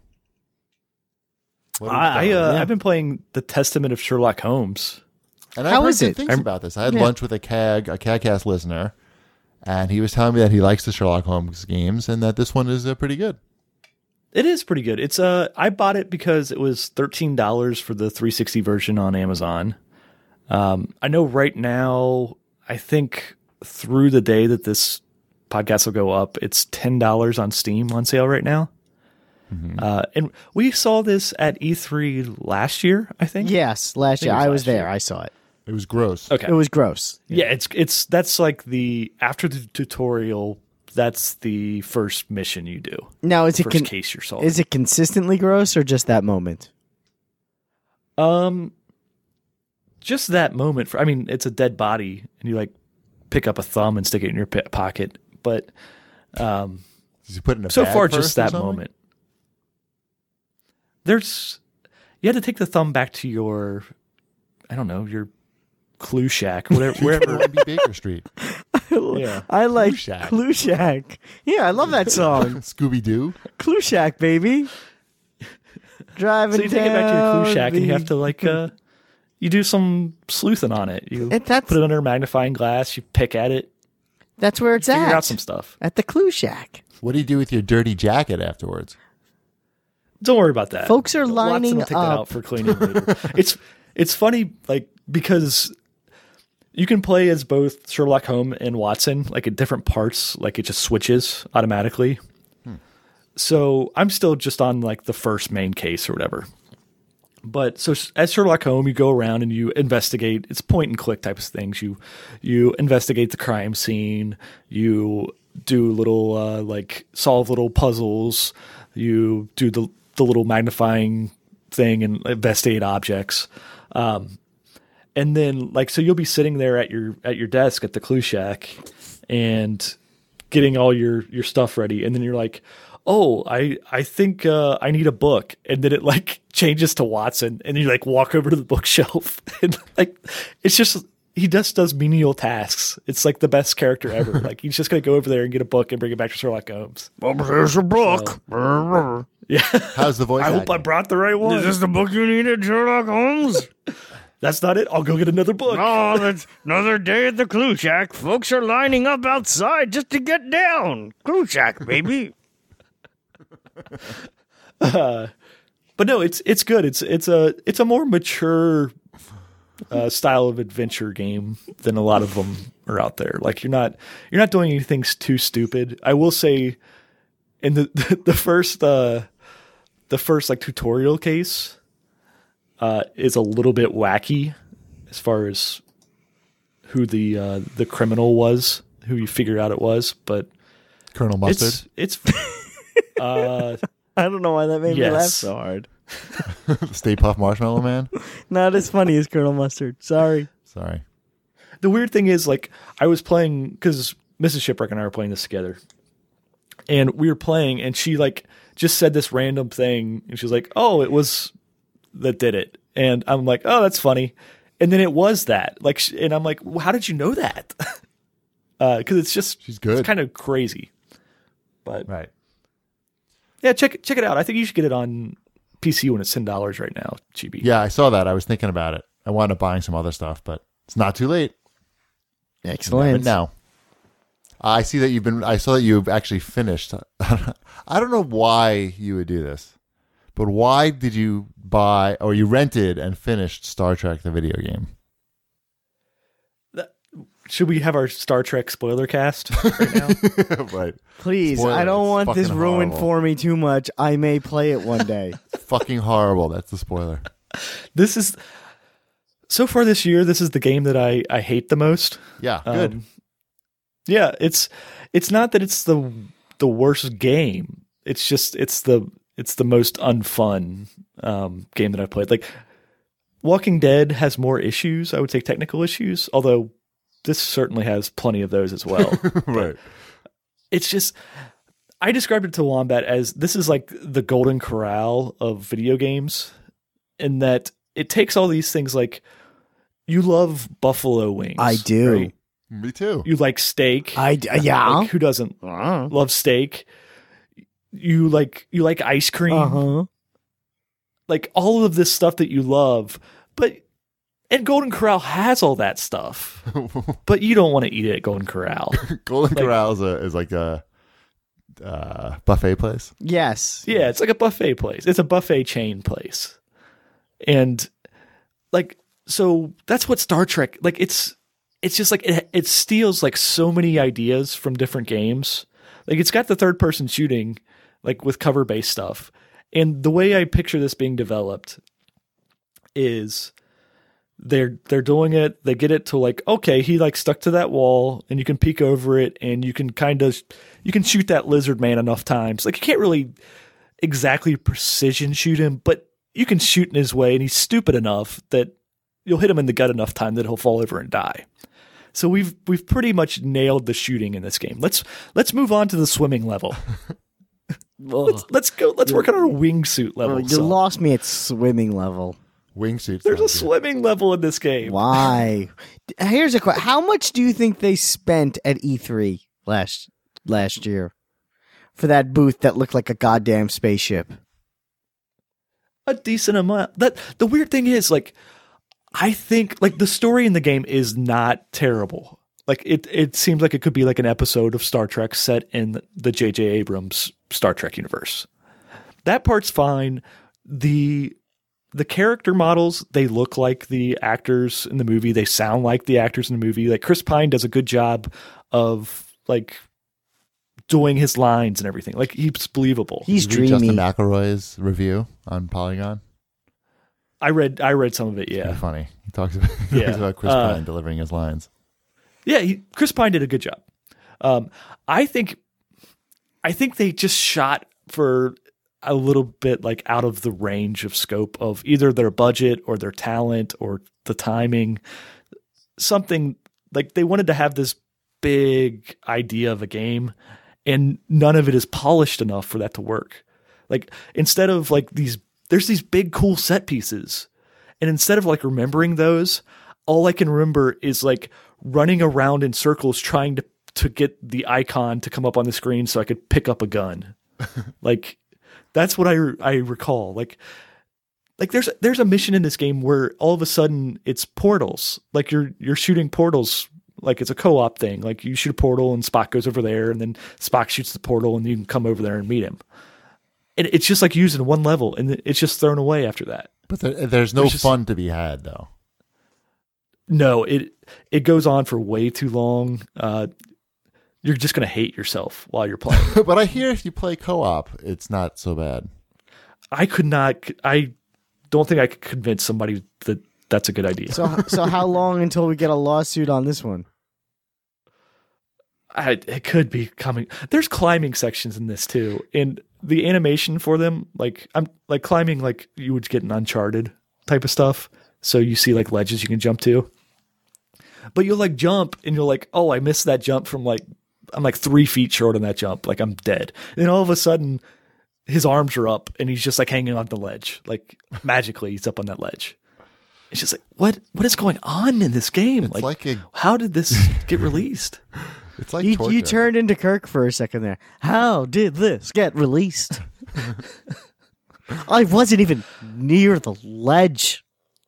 I've been playing The Testament of Sherlock Holmes.
And I've heard good things about this. I had lunch with a CAGcast listener, and he was telling me that he likes the Sherlock Holmes games and that this one is pretty good.
It is pretty good. It's I bought it because it was $13 for the 360 version on Amazon. I know right now, I think through the day that this podcast will go up, it's $10 on Steam on sale right now. And we saw this at E3 last year, I think.
Yes, last year.
it was
I was
last
there.
year.
I saw it.
It was gross.
Okay.
It was gross.
Yeah, that's like after the tutorial, that's the first mission you do.
Now, is it
First case you're solving.
is it consistently gross or just that moment?
Just that moment. I mean, it's a dead body, and you like pick up a thumb and stick it in your pocket. But
Did you put it in a
so
bag
far,
first
just
or
that
something?
moment. You had to take the thumb back to your, I don't know, your clue shack, whatever, wherever.
It'd be Baker Street.
Yeah.
I like
Shack.
Clue Shack. Yeah, I love that song.
Scooby Doo.
Clue Shack, baby. Driving
So you take it back to your clue
down
shack, and you
the-
have to like, you do some sleuthing on it. You
that's-
put it under a magnifying glass. You pick at it,
That's where it's
figure
at.
out some stuff.
At the Clue Shack.
What do you do with your dirty jacket afterwards?
Don't worry about that.
Folks are
Watson
lining
will take that
up.
out for cleaning later. It's funny, like, because you can play as both Sherlock Holmes and Watson, like at different parts, like it just switches automatically. So I'm still just on like the first main case or whatever. But so as Sherlock Holmes, you go around and you investigate. It's point and click type of things. You investigate the crime scene. You do little like solve little puzzles. You do the little magnifying thing and investigate objects. And then like so you'll be sitting there at your desk at the Clue Shack and getting all your stuff ready, and then you're like, oh, I think I need a book, and then it like changes to Watson, and you like walk over to the bookshelf, and like it's just he just does menial tasks. It's like the best character ever. Like he's just gonna go over there and get a book and bring it back to Sherlock Holmes.
Well, there's a book.
Yeah,
How's the voice?
I hope I brought the right one.
Is this the book you needed, Sherlock Holmes?
That's not it. I'll go get another book.
Oh, that's another day at the Clue Shack. Folks are lining up outside just to get down. Clue Shack, baby.
But no, it's good. It's a more mature style of adventure game than a lot of them are out there. Like you're not doing anything too stupid. I will say, in the first like tutorial case is a little bit wacky as far as who the criminal was, who you figure out it was, but
Colonel Mustard.
it's
I don't know why that made me
Yes.
laugh so hard.
Stay Puft Marshmallow Man.
Not as funny as Colonel Mustard. Sorry.
Sorry.
The weird thing is, like, I was playing because Mrs. Shipwreck and I were playing this together, and we were playing, and she like just said this random thing, and she was like, "Oh, it was that did it," and I'm like, "Oh, that's funny," and then it was that, like, and I'm like, well, "How did you know that?" Because it's just
She's good.
It's kind of crazy, but
Right.
yeah, check it out. I think you should get it on PC when it's $10 right now, Chibi.
Yeah, I saw that. I was thinking about it. I wound up buying some other stuff, but it's not too late.
Excellent.
Now, I see that I saw that you've actually finished. I don't know why you would do this, but why did you buy or you rented and finished Star Trek the video game?
Should we have our Star Trek spoiler cast right now?
Right.
Please,
Spoiler,
I don't
it's
want this
fucking
ruined
horrible.
for me too much. I may play it one day.
Fucking horrible. That's the spoiler.
This is so far this year. This is the game that I hate the most.
Yeah, good.
Yeah, it's not that it's the worst game. It's just it's the most unfun game that I've played. Like Walking Dead has more issues. I would say technical issues, although this certainly has plenty of those as well.
Right.
It's just I described it to Wombat as this is like the Golden Corral of video games, in that it takes all these things like you love buffalo wings.
I do.
right?
Me too.
You like steak.
Yeah.
Like, who doesn't love steak? You like ice cream.
Uh-huh.
Like all of this stuff that you love, and Golden Corral has all that stuff, but you don't want to eat it at Golden Corral.
Golden Corral is like a buffet place.
Yes.
Yeah, it's like a buffet place. It's a buffet chain place. And like so that's what Star Trek, like, it's just like it steals like so many ideas from different games. Like, it's got the third person shooting, like with cover based stuff. And the way I picture this being developed is they're doing it. They get it to like, okay, he like stuck to that wall and you can peek over it and you can you can shoot that lizard man enough times. Like, you can't really exactly precision shoot him, but you can shoot in his way and he's stupid enough that you'll hit him in the gut enough time that he'll fall over and die. So we've pretty much nailed the shooting in this game. Let's move on to the swimming level. Let's work on our wingsuit level.
You lost me at swimming level.
Wingsuits.
There's a swimming level in this game.
Why? Here's a question. How much do you think they spent at E3 last year for that booth that looked like a goddamn spaceship?
A decent amount. The weird thing is, like, I think like the story in the game is not terrible. Like, it seems like it could be like an episode of Star Trek set in the J.J. Abrams Star Trek universe. That part's fine. The character models, they look like the actors in the movie. They sound like the actors in the movie. Like, Chris Pine does a good job of like doing his lines and everything. Like, he's believable.
He's
Did you read
dreamy.
Justin McElroy's review on Polygon.
I read some of it. Yeah,
Pretty funny. He talks about Chris Pine delivering his lines.
Yeah, Chris Pine did a good job. I think they just shot for a little bit like out of the range of scope of either their budget or their talent or the timing. Something like they wanted to have this big idea of a game, and none of it is polished enough for that to work. Like, instead of like there's these big cool set pieces, and instead of like remembering those, all I can remember is like running around in circles trying to get the icon to come up on the screen so I could pick up a gun. Like, that's what I recall. Like there's a mission in this game where all of a sudden it's portals. Like, you're shooting portals. Like, it's a co-op thing. Like, you shoot a portal and Spock goes over there, and then Spock shoots the portal and you can come over there and meet him. And it's just like using one level, and it's just thrown away after that.
But there's no fun to be had, though.
No, it goes on for way too long. You're just going to hate yourself while you're playing.
But I hear if you play co-op, it's not so bad.
I don't think I could convince somebody that that's a good idea.
So how long until we get a lawsuit on this one?
It could be coming. There's climbing sections in this too, and the animation for them, like, I'm like climbing like you would get in Uncharted type of stuff. So you see like ledges you can jump to, but you'll like jump and you're like, oh, I missed that jump from like, I'm like 3 feet short on that jump. Like, I'm dead. And all of a sudden his arms are up and he's just like hanging on the ledge. Like, magically he's up on that ledge. It's just like, what is going on in this game?
It's like
how did this get released?
It's like
You turned into Kirk for a second there. How did this get released? I wasn't even near the ledge.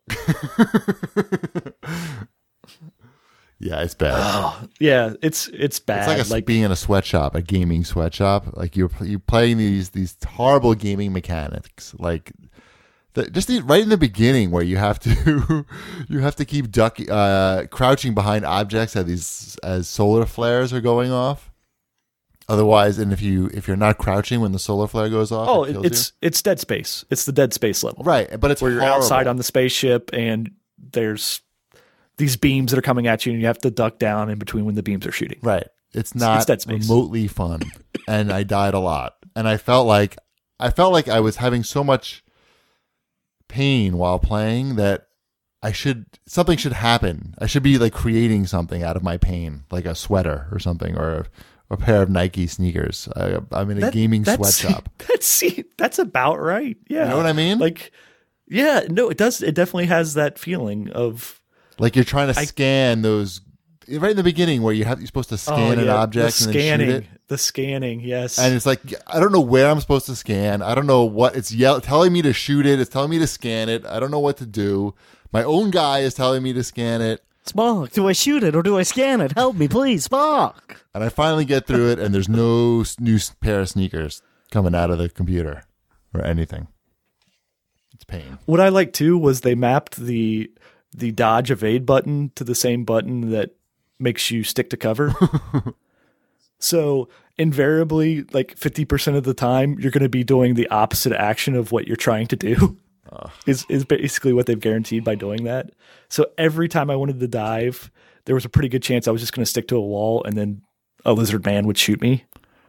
Yeah, it's bad.
Oh, yeah, it's bad.
It's like being in a sweatshop, a gaming sweatshop. Like, you're playing these horrible gaming mechanics. Like, right in the beginning where you have to keep crouching behind objects as solar flares are going off. Otherwise, and if you're not crouching when the solar flare goes off,
it's Dead Space. It's the Dead Space level,
right? But it's
where you're outside on the spaceship and there's these beams that are coming at you, and you have to duck down in between when the beams are shooting.
Right. It's not remotely fun, and I died a lot, and I felt like I was having so much pain while playing that something should happen. I should be like creating something out of my pain, like a sweater or something, or a pair of Nike sneakers. I'm in a gaming sweatshop.
That's about right. Yeah.
You know what I mean?
Like, yeah, no, it does. It definitely has that feeling of
like you're trying to scan those right in the beginning where you're supposed to scan an object and then shoot it.
The scanning, yes.
And it's like, I don't know where I'm supposed to scan. I don't know what it's telling me to shoot it. It's telling me to scan it. I don't know what to do. My own guy is telling me to scan it.
Spock, do I shoot it or do I scan it? Help me, please, Spock.
And I finally get through it, and there's no new pair of sneakers coming out of the computer or anything. It's pain.
What I liked too was they mapped the the dodge evade button to the same button that makes you stick to cover. So invariably, like 50% of the time, you're going to be doing the opposite action of what you're trying to do. Is basically what they've guaranteed by doing that. So every time I wanted to dive, there was a pretty good chance I was just going to stick to a wall, and then a lizard man would shoot me.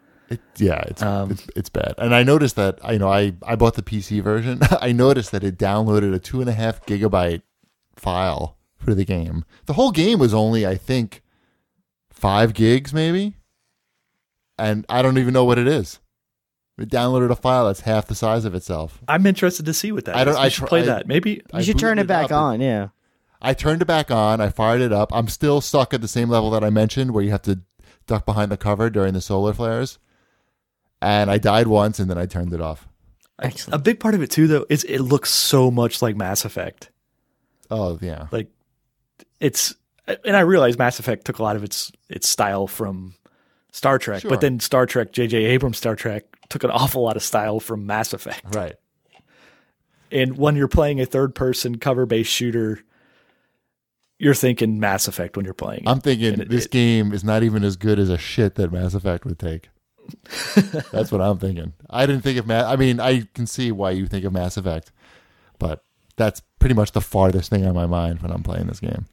It's bad. And I noticed that, I bought the PC version. I noticed that it downloaded a 2.5 gigabyte file for the game. The whole game was only, I think, 5 gigs maybe. And I don't even know what it is. It downloaded a file that's half the size of itself.
I'm interested to see what that is. I should play that. Maybe
you should turn it back on. Yeah.
I turned it back on. I fired it up. I'm still stuck at the same level that I mentioned, where you have to duck behind the cover during the solar flares. And I died once, and then I turned it off.
Excellent.
A big part of it too, though, is it looks so much like Mass Effect.
Oh yeah.
Like and I realize Mass Effect took a lot of its style from Star Trek,
Sure.
but then Star Trek, J.J. Abrams' Star Trek took an awful lot of style from Mass Effect.
Right.
And when you're playing a third-person cover-based shooter, you're thinking Mass Effect when you're playing it.
I'm thinking this game is not even as good as a shit that Mass Effect would take. That's what I'm thinking. I didn't think of I can see why you think of Mass Effect, but that's pretty much the farthest thing on my mind when I'm playing this game.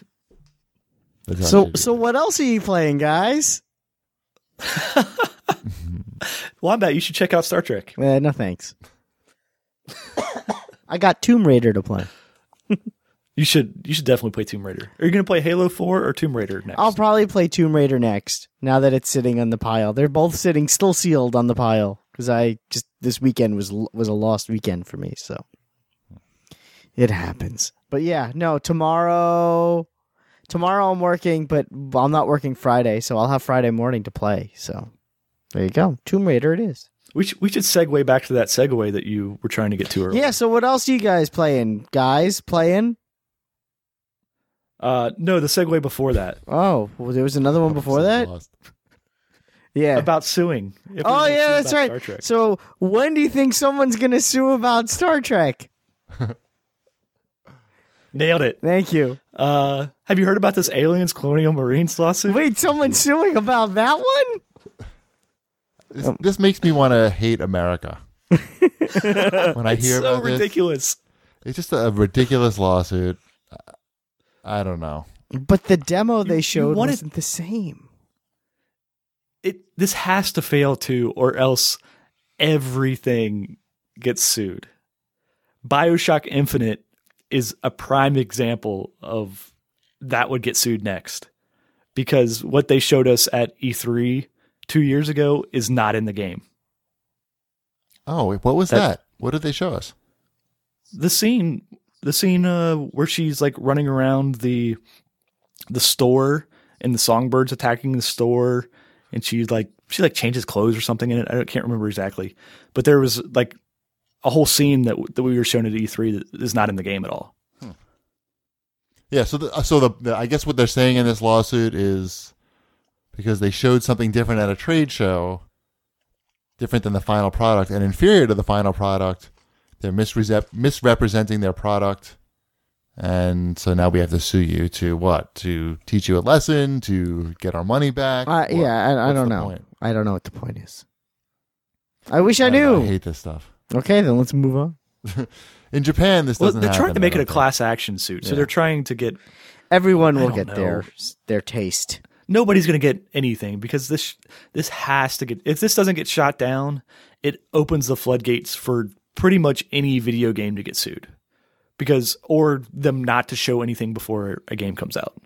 So what else are you playing, guys?
Wombat, you should check out Star Trek.
No thanks. I got Tomb Raider to play.
You should definitely play Tomb Raider. Are you going to play Halo 4 or Tomb Raider next?
I'll probably play Tomb Raider next, now that it's sitting on the pile. They're both sitting still sealed on the pile, because this weekend was a lost weekend for me, so it happens. But yeah, no, tomorrow I'm working, but I'm not working Friday, so I'll have Friday morning to play. So there you go. Tomb Raider it is.
We should segue back to that segue that you were trying to get to earlier.
Yeah, so what else are you guys playing?
No, the segue before that.
Oh, well, there was another one before that? Yeah.
About suing.
Oh, yeah, that's right. So when do you think someone's going to sue about Star Trek?
Nailed it.
Thank you.
Have you heard about this Aliens Colonial Marines lawsuit?
Wait, someone's suing about that one?
This makes me want to hate America. When I hear about this.
It's so ridiculous.
It's just a ridiculous lawsuit. I don't know.
But the demo they showed wasn't the same.
This has to fail too, or else everything gets sued. BioShock Infinite is a prime example of that would get sued next. Because what they showed us at E3 2 years ago is not in the game.
Oh, what was that? What did they show us?
The scene where she's like running around the store and the songbirds attacking the store, and she changes clothes or something in it. I can't remember exactly, but there was like a whole scene that we were shown at E3 that is not in the game at all.
Yeah. So I guess what they're saying in this lawsuit is because they showed something different at a trade show, different than the final product and inferior to the final product. They're misrepresenting their product. And so now we have to sue you to what? To teach you a lesson? To get our money back?
I don't know.
Point?
I don't know what the point is. I wish I knew.
I hate this stuff.
Okay, then let's move on.
In Japan, this doesn't happen.
They're trying to make it a class action suit. So they're trying to get...
Everyone will get their taste.
Nobody's going to get anything because this has to get... If this doesn't get shot down, it opens the floodgates for pretty much any video game to get sued. Or them not to show anything before a game comes out.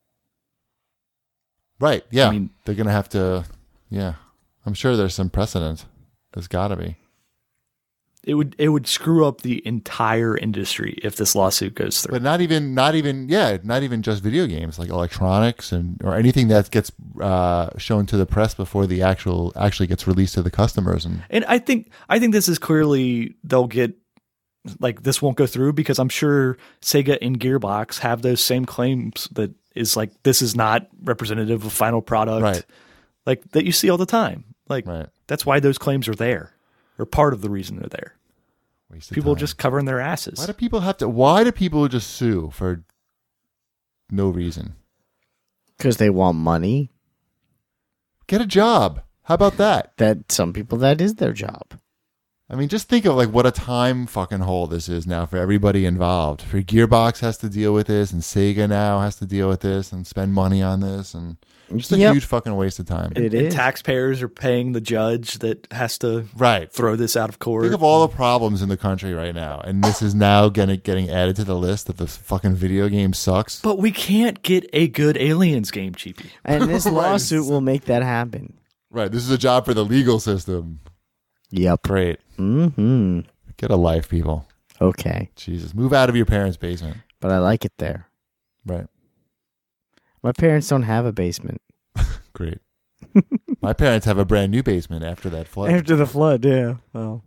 Right, yeah.
I mean,
they're going to have to... Yeah. I'm sure there's some precedent. There's got to be.
It would screw up the entire industry if this lawsuit goes through.
But not even just video games, like electronics or anything that gets shown to the press before the actually gets released to the customers.
And I think this is clearly they'll get like this won't go through because I'm sure Sega and Gearbox have those same claims that is like this is not representative of final product,
right?
Like that you see all the time. Like
right.
That's why those claims are there. Or part of the reason they're there.
Waste of
People
time.
just covering their asses.
Why do people just sue for no reason?
Because they want money.
Get a job. How about that?
That some people, that is their job.
I mean, just think of like what a time fucking hole this is now for everybody involved. For Gearbox has to deal with this, and Sega now has to deal with this and spend money on this, and just a huge fucking waste of time.
It
And
is.
taxpayers are paying the judge that has to
Right.
throw this out of court.
Think of all the problems in the country right now, and this is now getting added to the list that the fucking video game sucks.
But we can't get a good Aliens game, Cheapy.
And this
Right.
lawsuit will make that happen.
Right. This is a job for the legal system.
Yep.
Great.
Mm-hmm.
Get a life, people.
Okay.
Jesus. Move out of your parents' basement.
But I like it there.
Right.
My parents don't have a basement.
Great. My parents have a brand new basement after that flood.
After the flood, yeah. Well.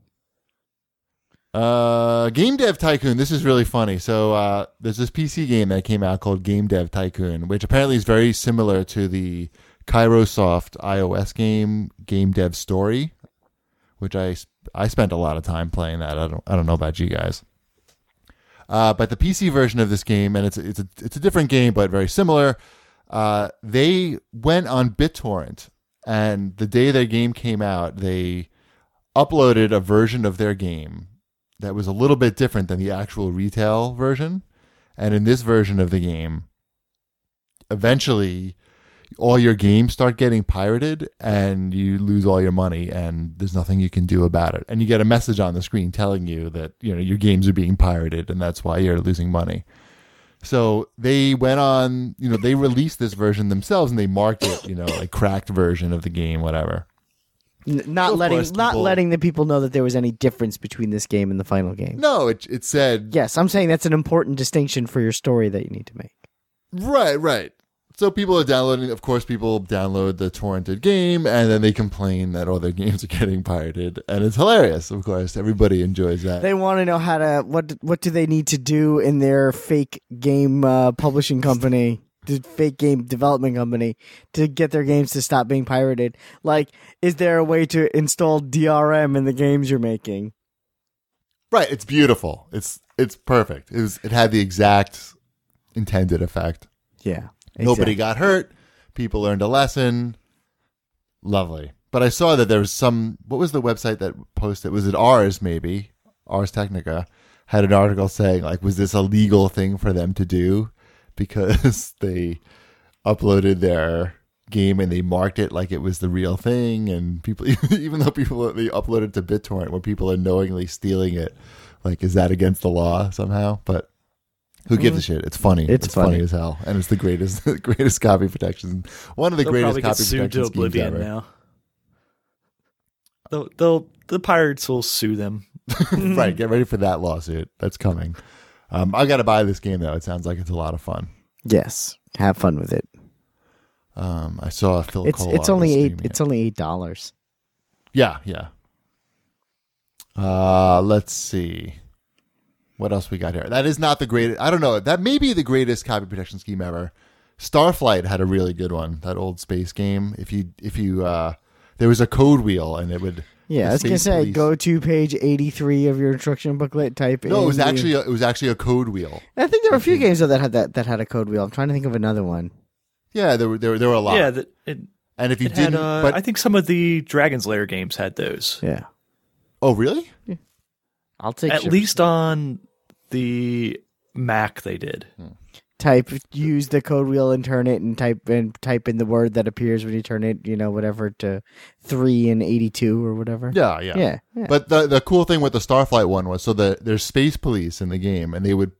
Game Dev Tycoon. This is really funny. So there's this PC game that came out called Game Dev Tycoon, which apparently is very similar to the Kairosoft iOS game Game Dev Story, which I spent a lot of time playing that. I don't know about you guys. But the PC version of this game, and it's a different game, but very similar. They went on BitTorrent, and the day their game came out, they uploaded a version of their game that was a little bit different than the actual retail version. And in this version of the game, eventually all your games start getting pirated and you lose all your money and there's nothing you can do about it. And you get a message on the screen telling you that, your games are being pirated and that's why you're losing money. So they went on, they released this version themselves and they marked it, like cracked version of the game, whatever.
Not
Of course,
letting the people know that there was any difference between this game and the final game.
No, it said...
Yes, I'm saying that's an important distinction for your story that you need to make.
Right. So people are downloading, of course, people download the torrented game and then they complain that all their games are getting pirated. And it's hilarious, of course. Everybody enjoys that.
They want to know what do they need to do in their fake game publishing company, the fake game development company, to get their games to stop being pirated. Like, is there a way to install DRM in the games you're making?
Right. It's beautiful. It's perfect. It had the exact intended effect.
Yeah.
Nobody got hurt. People learned a lesson. Lovely. But I saw that there was what was the website that posted? Was it Ars, maybe? Ars Technica had an article saying, like, was this a legal thing for them to do? Because they uploaded their game and they marked it like it was the real thing. And people, even though they uploaded to BitTorrent where people are knowingly stealing it, like, is that against the law somehow? But who gives a shit? It's funny. It's funny as hell, and it's the greatest copy protection. One of the
They'll
greatest
probably get
copy
sued
protection
to
schemes
oblivion
ever.
now. The pirates will sue them.
Right, get ready for that lawsuit. That's coming. I got to buy this game though. It sounds like it's a lot of fun.
Yes, have fun with it.
I saw Phil Cole.
It's only $8.
Yeah. Let's see. What else we got here? That is not the greatest. I don't know. That may be the greatest copy protection scheme ever. Starflight had a really good one. That old space game. If you there was a code wheel and it would.
Yeah, I was gonna say, go to page 83 of your instruction booklet. Type.
No,
in
it was actually a code wheel.
I think there were a few games though that had a code wheel. I'm trying to think of another one.
Yeah, there were a lot.
Yeah,
and if you
it
didn't,
had,
but
I think some of the Dragon's Lair games had those.
Yeah,
oh really?
I'll take
At least on the Mac they did.
Use the code wheel and turn it and type in the word that appears when you turn it, whatever, to 3 and 82 or whatever.
Yeah. But the cool thing with the Starflight one was there's space police in the game, and they would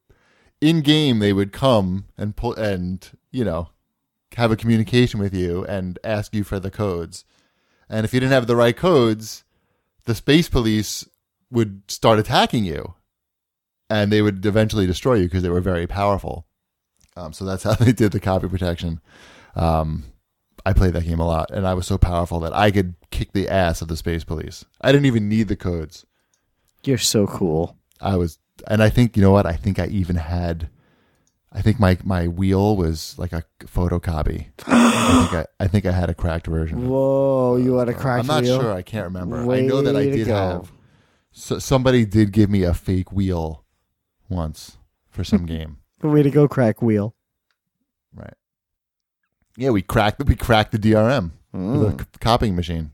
come and pull and have a communication with you and ask you for the codes. And if you didn't have the right codes, the space police would start attacking you, and they would eventually destroy you because they were very powerful. So that's how they did the copy protection. I played that game a lot, and I was so powerful that I could kick the ass of the space police. I didn't even need the codes.
You're so cool.
And I think, you know what? I think my wheel was like a photocopy. I think I had a cracked version.
Whoa, you had a cracked
I'm not
wheel?
sure. I can't remember. I know that I did have So somebody did give me a fake wheel once for some game.
Way to go, crack wheel.
Right. Yeah, we cracked the DRM with a copying machine.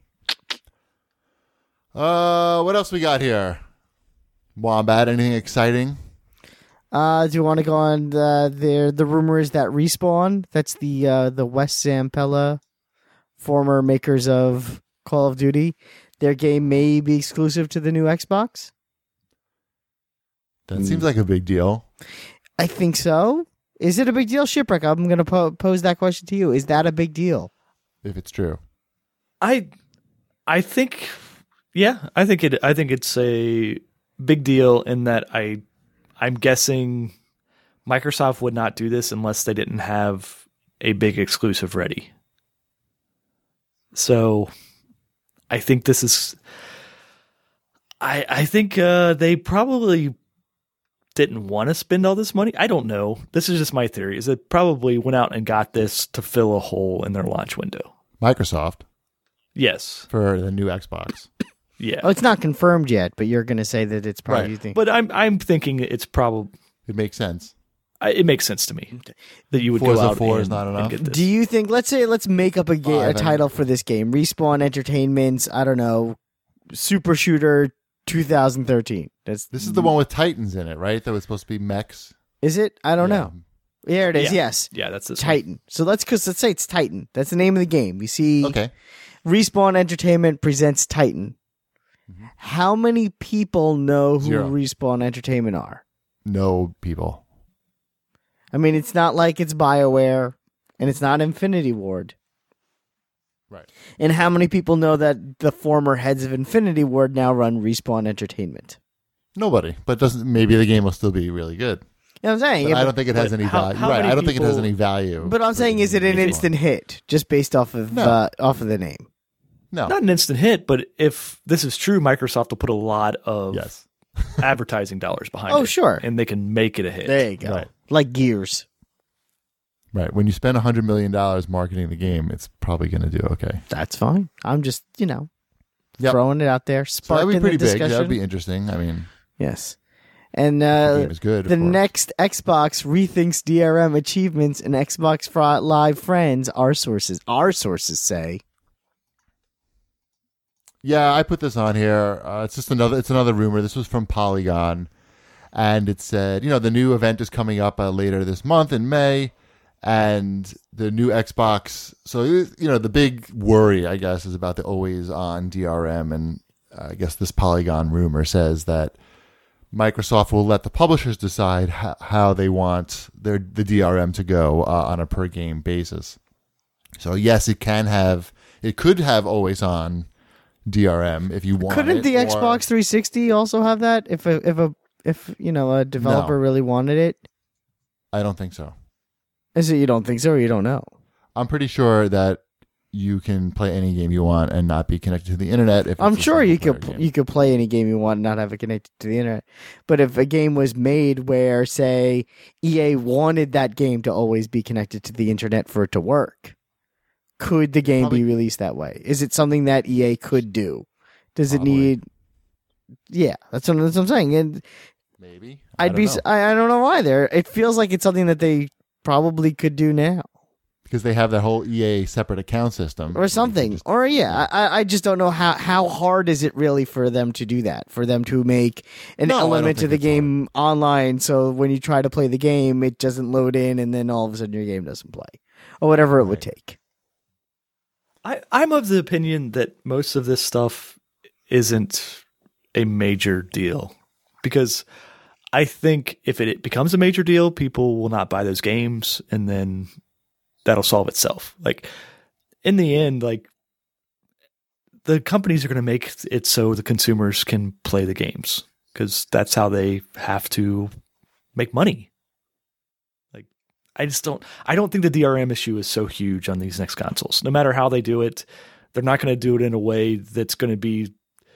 What else we got here? Wombat, anything exciting?
Do you want to go on the rumor is that Respawn, that's the West Zampella, former makers of Call of Duty, their game may be exclusive to the new Xbox?
That seems like a big deal.
I think so. Is it a big deal, Shipwreck? I'm going to pose that question to you. Is that a big deal?
If it's true.
I think, yeah, I think it's a big deal in that I'm guessing Microsoft would not do this unless they didn't have a big exclusive ready. So I think this is, I think they probably didn't want to spend all this money. I don't know. This is just my theory. Is it probably went out and got this to fill a hole in their launch window.
Microsoft
Yes.
for the new Xbox.
Yeah.
Oh, it's not confirmed yet, but you're going to say that it's probably.
Right.
You think.
But I'm thinking it's probably,
It makes sense.
it makes sense to me that you would
Forza
go out
4
and,
is not
and
enough?
get this.
Do you think? Let's make up a
Five,
title for this game. Respawn Entertainment's, I don't know, Super Shooter 2013.
This is the one with Titans in it, right? That was supposed to be mechs.
Is it? I don't
Yeah.
know. There it is.
Yeah.
Yes.
Yeah, that's this one.
Titan. So let's say it's Titan. That's the name of the game. You see,
Okay.
Respawn Entertainment presents Titan. How many people know who
Zero.
Respawn Entertainment are?
No people.
I mean, it's not like it's BioWare, and it's not Infinity Ward.
Right.
And how many people know that the former heads of Infinity Ward now run Respawn Entertainment?
Nobody. But maybe the game will still be really good.
You know what I'm saying?
But
Yeah,
I don't think it has
but
any
how-
value.
how
Right.
many
I don't think it has
people-
any value.
but I'm saying, is it an
Respawn.
instant hit just based off of
No.
off of the name?
No.
Not an instant hit, but if this is true, Microsoft will put a lot of
Yes.
advertising dollars behind it.
Oh, sure.
And they can make it a hit.
There you go.
Right.
Like Gears.
Right. When you spend $100 million marketing the game, it's probably going to do okay.
That's fine. I'm just,
Yep.
throwing it out there.
So
Sparking
that'd be pretty
the
big.
discussion.
That'd be interesting. I mean,
Yes. And
the game is good.
the
of course.
next Xbox rethinks DRM achievements and Xbox Live friends, our sources say.
Yeah, I put this on here. It's another rumor. This was from Polygon, and it said, the new event is coming up later this month in May, and the new Xbox. So, the big worry, I guess, is about the always on DRM, and I guess this Polygon rumor says that Microsoft will let the publishers decide how they want the DRM to go on a per game basis. So yes, it could have always on DRM if you want.
Couldn't the
or-
Xbox 360 also have that if a developer
No.
really wanted it?
I don't think so.
Is it you don't think so or you don't know?
I'm pretty sure that you can play any game you want and not be connected to the internet. If
I'm
it's a
sure you
single-player
could
game.
you could play any game you want and not have it connected to the internet. But if a game was made where, say, EA wanted that game to always be connected to the internet for it to work, could the game
Probably-
be released that way? Is it something that EA could do? Does
Probably.
it need? Yeah, that's what I'm saying. And
Maybe.
I don't know either. It feels like it's something that they probably could do now.
because they have that whole EA separate account system
Or something. Or I just don't know how hard is it really for them to do that, for them to make an
No, I don't
element to
think
the
it's
game online so when you try to play the game it doesn't load in and then all of a sudden your game doesn't play. Or whatever it would take.
I'm of the opinion that most of this stuff isn't a major deal because I think if it becomes a major deal, people will not buy those games and then that'll solve itself. Like in the end, like the companies are going to make it so the consumers can play the games because that's how they have to make money. Like I don't think the DRM issue is so huge on these next consoles. No matter how they do it, they're not going to do it in a way that's going to be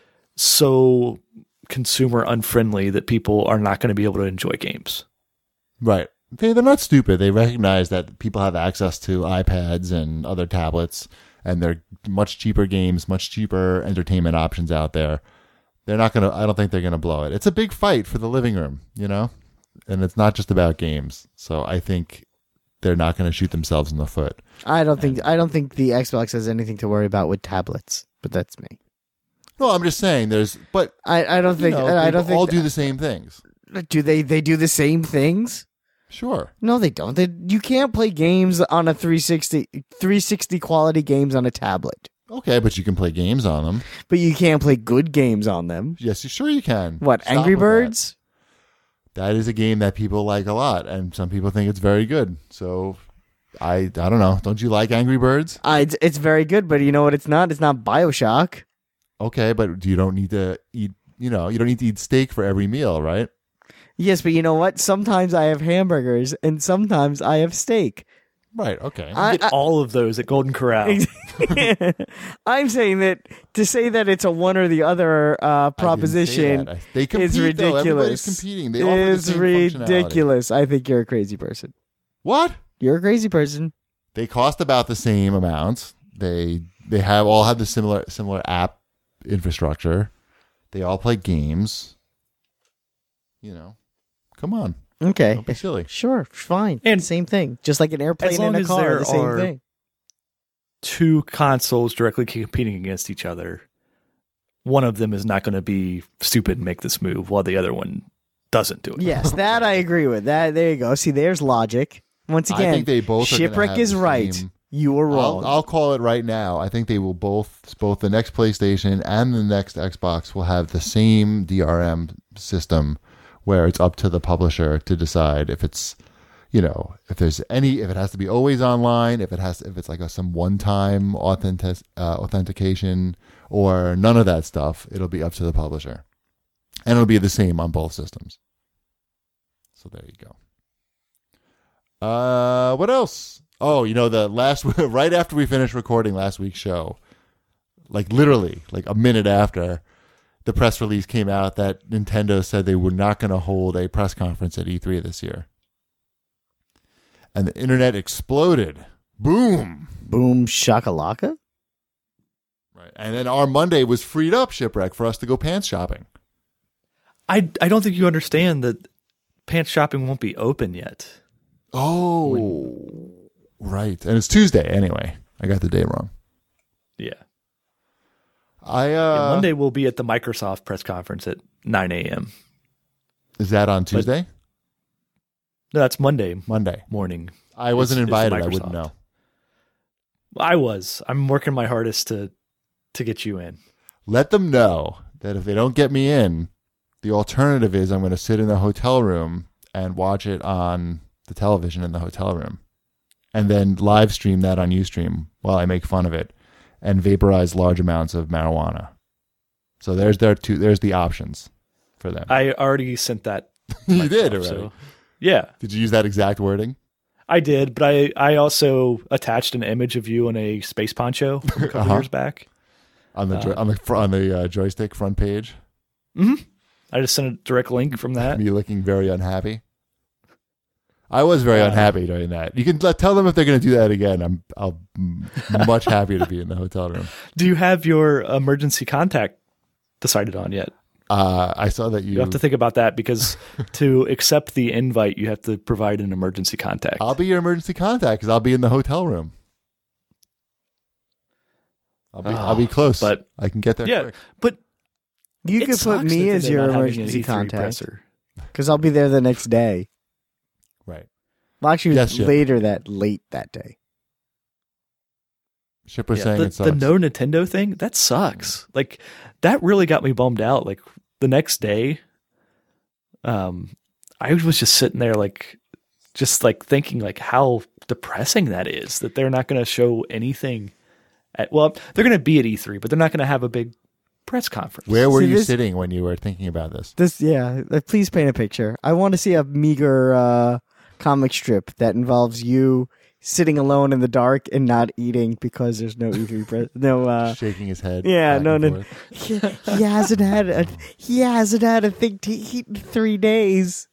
so consumer unfriendly that people are not going to be able to enjoy games.
Right. They're not stupid. They recognize that people have access to iPads and other tablets, and they're much cheaper games, much cheaper entertainment options out there. they're not going to, I don't think they're going to blow it. It's a big fight for the living room, you know? And it's not just about games. So I think they're not going to shoot themselves in the foot.
I don't think the Xbox has anything to worry about with tablets, but that's me.
Well, I'm just saying but
I don't think I don't think
all do the same things.
Do they do the same things?
Sure.
No, they don't. You can't play games on a 360 quality games on a tablet.
Okay, but you can play games on them.
But you can't play good games on them.
Yes, sure you can.
What,
Stop
Angry
with
Birds?
That is a game that people like a lot, and some people think it's very good. So, I don't know. Don't you like Angry Birds?
It's very good, but you know what it's not? It's not BioShock.
Okay, but you don't need to eat, you don't need to eat steak for every meal, right?
Yes, but you know what? Sometimes I have hamburgers, and sometimes I have steak.
Right, okay.
You get all of those at Golden Corral.
I'm saying that to say that it's a one or the other proposition
They compete,
is ridiculous.
Though. Everybody's competing. They offer the same
ridiculous.
functionality.
I think you're a crazy person.
What?
You're a crazy person.
They cost about the same amounts. They all have the similar app infrastructure. They all play games. Come on.
Okay.
Don't be silly.
Sure, fine.
And
same thing. Just like an airplane and a car, the same thing.
Two consoles directly competing against each other. One of them is not going to be stupid and make this move, while the other one doesn't do it.
Yes, that I agree with. That there you go. See, there's logic. Once again,
I think they both
Shipwreck is right.
Same.
You were wrong.
I'll call it right now. I think they will both the next PlayStation and the next Xbox will have the same DRM system, where it's up to the publisher to decide if it's, if it has to be always online, if it's like some one-time authentication, or none of that stuff. It'll be up to the publisher, and it'll be the same on both systems. So there you go. What else? Oh, the last right after we finished recording last week's show, like literally like a minute after, the press release came out that Nintendo said they were not going to hold a press conference at E3 this year. And the internet exploded. Boom.
Boom shakalaka.
Right. And then our Monday was freed up, Shipwreck, for us to go pants shopping.
I don't think you understand that pants shopping won't be open yet.
Oh. Right. And it's Tuesday anyway. I got the day wrong.
Yeah.
Yeah,
Monday will be at the Microsoft press conference at 9 a.m.
Is that on Tuesday?
No, that's Monday morning.
I wasn't
It's
invited. I
Microsoft.
wouldn't know.
I was. I'm working my hardest to get you in.
Let them know that if they don't get me in, the alternative is I'm going to sit in the hotel room and watch it on the television in the hotel room, and then live stream that on Ustream while I make fun of it and vaporize large amounts of marijuana. So there's the options for them.
I already sent that.
You did
myself,
already.
so, yeah,
Did you use that exact wording?
I did, but I also attached an image of you in a space poncho from a couple years back.
On the joystick front page?
Mm-hmm. I just sent a direct link from that.
Me looking very unhappy. I was very unhappy during that. You can tell them if they're going to do that again. I'll much happier to be in the hotel room.
Do you have your emergency contact decided on yet?
I saw that
You have to think about that, because to accept the invite, you have to provide an emergency contact.
I'll be your emergency contact because I'll be in the hotel room. I'll be close,
but
I can get there quick.
But
You
it
could put
sucks
me
that
as
they're
your
not having an
emergency
E3
contact
presser.
because I'll be there the next day.
Right.
Well, actually,
Yes, Ship.
late that day.
Shipper
Yeah,
saying
the
it sucks.
no Nintendo thing, that sucks. Like, that really got me bummed out. Like, the next day, I was just sitting there thinking like how depressing that is, that they're not going to show anything they're going to be at E3, but they're not going to have a big press conference.
Where were
See,
you
this-
sitting when you were thinking about this?
Please paint a picture. I want to see a meager comic strip that involves you sitting alone in the dark and not eating because there's no E3
Shaking his head.
yeah,
back
no,
and
no.
forth.
he hasn't had a thing to eat in 3 days.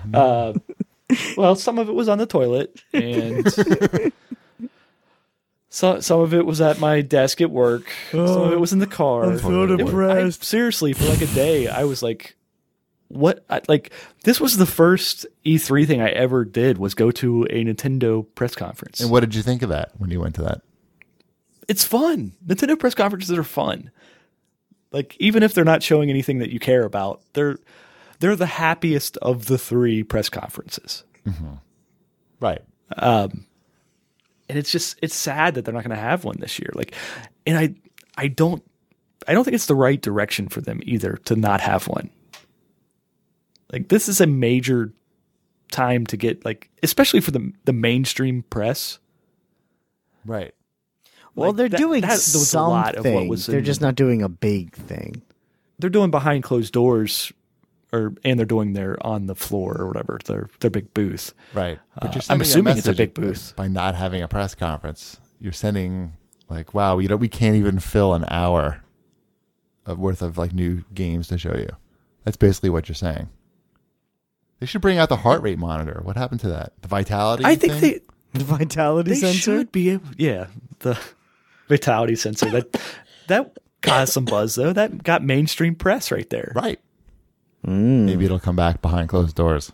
Nintendo.
Well, some of it was on the toilet, and Some of it was at my desk at work. Some of it was in the car.
I'm so depressed.
Seriously, for like a day, I was like, "What?" This was the first E3 thing I ever did was go to a Nintendo press conference.
And what did you think of that when you went to that?
It's fun. Nintendo press conferences are fun. Like, even if they're not showing anything that you care about, they're the happiest of the 3 press conferences.
Mm-hmm. Right.
And it's sad that they're not going to have one this year. Like, and I don't think it's the right direction for them either to not have one. Like, this is a major time to get, like, especially for the mainstream press.
Right.
Well,
Like,
they're doing
that was a lot of what
something.
was
They're
in-
just not doing a big thing.
They're doing behind closed doors, and they're doing their on the floor or whatever, their big booth.
Right. But you're
I'm
sending
assuming it's a
message
big booth.
by not having a press conference. You're sending like, wow, we can't even fill an hour of worth of like new games to show you. That's basically what you're saying. They should bring out the heart rate monitor. What happened to that? The vitality?
I think
thing?
The vitality
they
sensor?
should be able, the vitality sensor that caused some buzz though. That got mainstream press right there.
Right. Maybe it'll come back behind closed doors.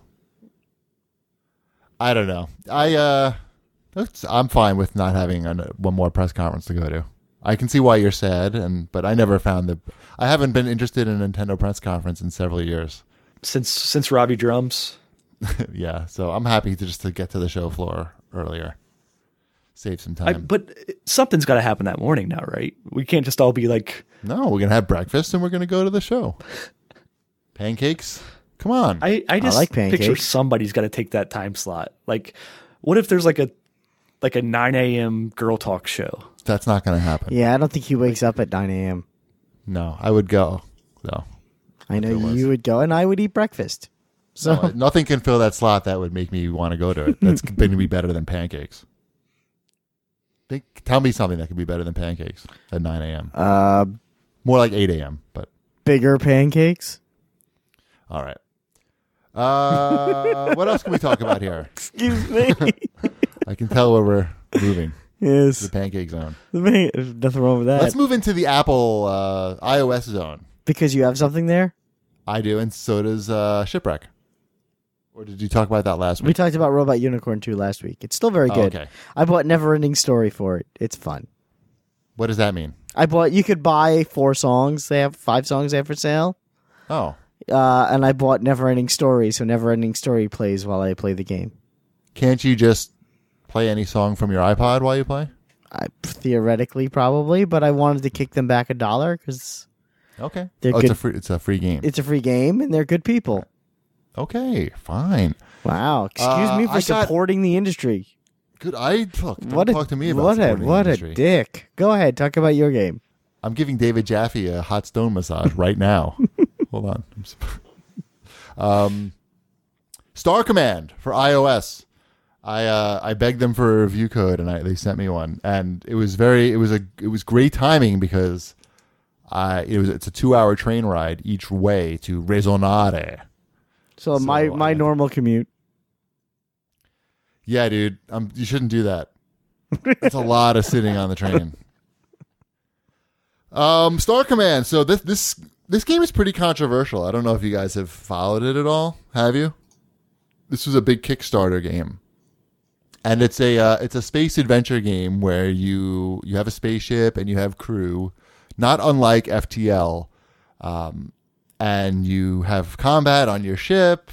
I don't know. I'm fine with not having one more press conference to go to. I can see why you're sad, but I never found I haven't been interested in a Nintendo press conference in several years.
Since Robbie Drums.
Yeah, so I'm happy to get to the show floor earlier. Save some time.
But something's got to happen that morning now, right? We can't just all be like,
no, we're gonna have breakfast and we're gonna go to the show. Pancakes? Come on.
I just
like
picture
pancakes.
somebody's got to take that time slot. Like, what if there's like a 9 a.m. girl talk show?
That's not gonna happen.
Yeah, I don't think he wakes up at 9 a.m.
No, I would go. So
I know
If it was.
you would go, and I would eat breakfast. So
nothing can fill that slot that would make me want to go to it. That's going to be better than pancakes. Tell me something that could be better than pancakes at 9 a.m. More like 8 a.m., but
bigger pancakes.
all right. What else can we talk about here?
Excuse me.
I can tell where we're moving to
Yes.
the pancake zone.
Nothing wrong with that.
Let's move into the Apple iOS zone.
Because you have something there?
I do, and so does Shipwreck. Or did you talk about that last
We
week?
talked about Robot Unicorn 2 last week. It's still very
Oh,
good.
okay.
I bought Neverending Story for it. It's fun.
What does that mean?
You could buy 4 songs. They have 5 songs they have for sale.
Oh,
And I bought Neverending Story, so Neverending Story plays while I play the game.
can't you just play any song from your iPod while you play?
Theoretically, probably, but I wanted to kick them back $1 because
Okay.
They're
It's
good.
it's a free game.
it's a free game and they're good people.
Okay, fine.
Wow. Excuse me for
I got-
supporting the industry.
Good. Don't
What a,
talk to me about
what a
supporting the
what a
industry.
dick. Go ahead, talk about your game.
I'm giving David Jaffe a hot stone massage right now. Hold on. Star Command for iOS. I begged them for a review code and they sent me one, and it was great timing because it's a 2-hour train ride each way to Resonare.
So, my normal commute.
Yeah, dude. You shouldn't do that. It's a lot of sitting on the train. Star Command. So this game is pretty controversial. I don't know if you guys have followed it at all. Have you? This was a big Kickstarter game, and it's a space adventure game where you have a spaceship and you have crew, not unlike FTL, and you have combat on your ship.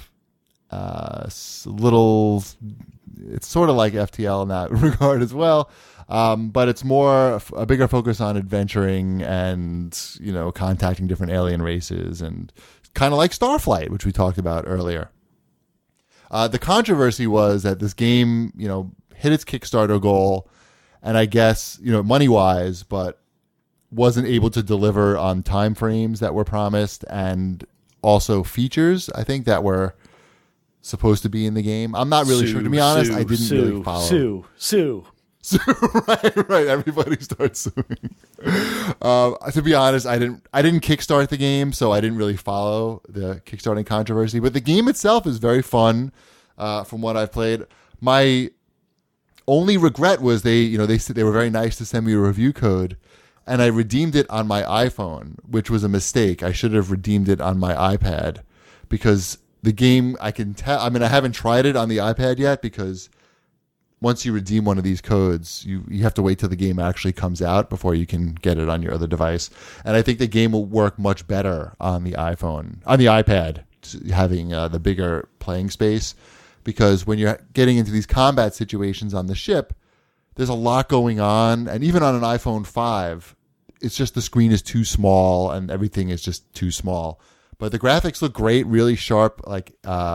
It's sort of like FTL in that regard as well, but it's more a bigger focus on adventuring and contacting different alien races, and kind of like Starflight, which we talked about earlier. The controversy was that this game hit its Kickstarter goal, and I guess money wise, but wasn't able to deliver on time frames that were promised, and also features I think that were supposed to be in the game. I'm not really sure, to be honest. I didn't really follow.
Sue.
right. Everybody starts suing. To be honest, I didn't kickstart the game, so I didn't really follow the kickstarting controversy. But the game itself is very fun. From what I've played, my only regret was they said they were very nice to send me a review code, and I redeemed it on my iPhone, which was a mistake. I should have redeemed it on my iPad, because the game, I can tell. I mean, I haven't tried it on the iPad yet, because once you redeem one of these codes, you have to wait till the game actually comes out before you can get it on your other device. And I think the game will work much better on the iPad, having the bigger playing space, because when you're getting into these combat situations on the ship, there's a lot going on. And even on an iPhone 5, it's just the screen is too small and everything is just too small. But the graphics look great, really sharp, like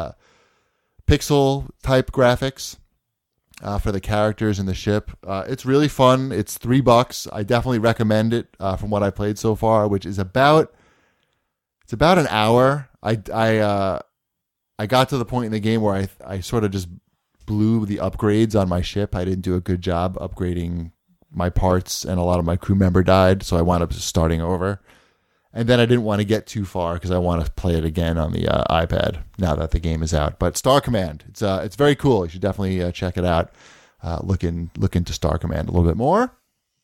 pixel type graphics. For the characters in the ship. It's really fun. It's $3. I definitely recommend it from what I played so far, which is about an hour. I got to the point in the game where I sort of just blew the upgrades on my ship. I didn't do a good job upgrading my parts, and a lot of my crew member died, so I wound up just starting over. And then I didn't want to get too far because I want to play it again on the iPad now that the game is out. But Star Command, it's very cool. You should definitely check it out. Look into Star Command a little bit more.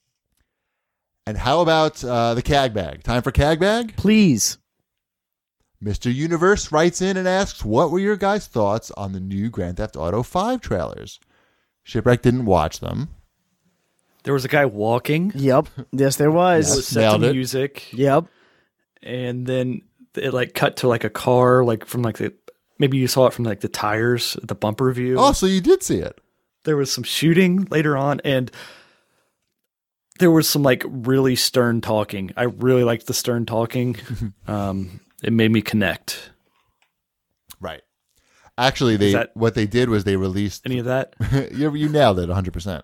And how about the CAG bag? Time for CAG bag?
Please.
Mr. Universe writes in and asks, what were your guys' thoughts on the new Grand Theft Auto 5 trailers? Shipwreck didn't watch them.
There was a guy walking.
Yep. Yes, there was.
It was set to music.
Yep.
And then it like cut to like a car, like from like maybe you saw it from like the tires, the bumper view.
Oh, so you did see it.
There was some shooting later on, and there was some like really stern talking. I really liked the stern talking. It made me connect.
Right. Actually, what they did was they released
any of that.
You nailed it 100%.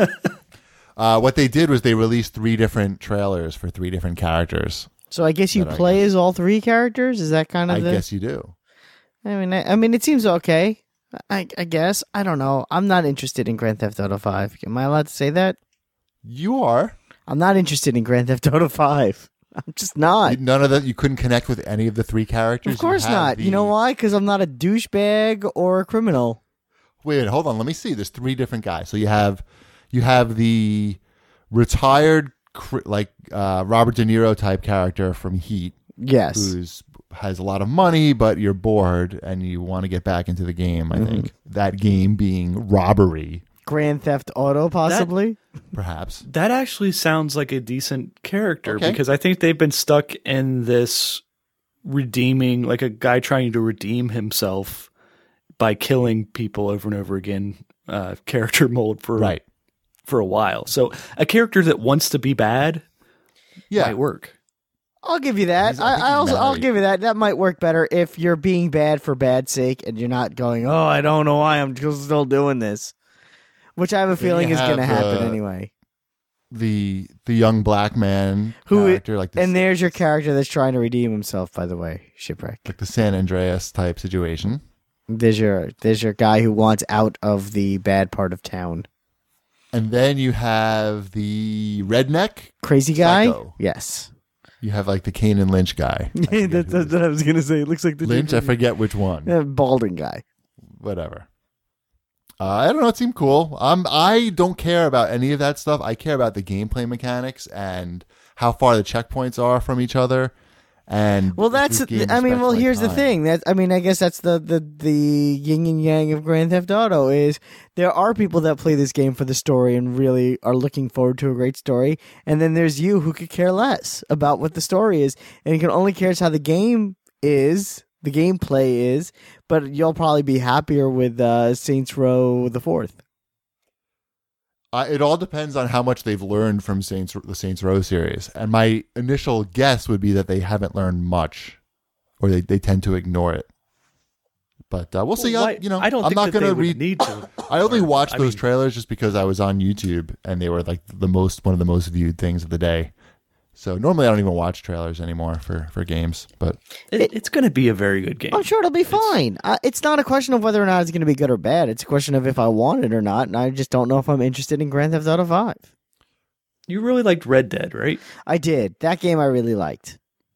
What they did was they released 3 different trailers for 3 different characters.
So I guess you play as all 3 characters? Is that kind of
I guess you do.
I mean, it seems okay. I guess. I don't know. I'm not interested in Grand Theft Auto 5. Am I allowed to say that?
You are.
I'm not interested in Grand Theft Auto 5. I'm just not.
None of that. You couldn't connect with any of the 3 characters?
Of course not. You know why? Because I'm not a douchebag or a criminal.
Wait, hold on. Let me see. There's 3 different guys. So you have the retired, like Robert De Niro type character from Heat.
Yes.
Who has a lot of money, but you're bored and you want to get back into the game, I think. That game being robbery.
Grand Theft Auto, possibly?
Perhaps.
That actually sounds like a decent character, because I think they've been stuck in this redeeming, like a guy trying to redeem himself by killing people over and over again, character mold for a while. So a character that wants to be bad might work.
I'll give you that. I'll give you that. That might work better if you're being bad for bad's sake and you're not going, oh, I don't know why I'm still doing this. Which I have a feeling is going to happen anyway.
The young black man character, like this,
and there's your character that's trying to redeem himself. By the way, Shipwreck,
like the San Andreas type situation.
There's your guy who wants out of the bad part of town.
And then you have the redneck
crazy guy.
Psycho.
Yes.
You have like the Kane and Lynch guy.
That's what I was going to say. It looks like the
Lynch. I forget which one.
Balding guy.
Whatever. I don't know. It seemed cool. I don't care about any of that stuff. I care about the gameplay mechanics and how far the checkpoints are from each other. And
well, here's the thing. I guess that's the yin and yang of Grand Theft Auto is there are people that play this game for the story and really are looking forward to a great story, and then there's you who could care less about what the story is, and you can only care how the game is, the gameplay is, but you'll probably be happier with Saints Row the 4th.
It all depends on how much they've learned from the Saints Row series. And my initial guess would be that they haven't learned much, or they tend to ignore it. But we'll see.
I don't
I'm
think
not
that
going
they need to.
I only watched those trailers just because I was on YouTube, and they were like one of the most viewed things of the day. So normally I don't even watch trailers anymore for games, but
it's going to be a very good game.
I'm sure it'll be fine. It's not a question of whether or not it's going to be good or bad. It's a question of if I want it or not, and I just don't know if I'm interested in Grand Theft Auto 5.
You really liked Red Dead, right?
I did. That game I really liked.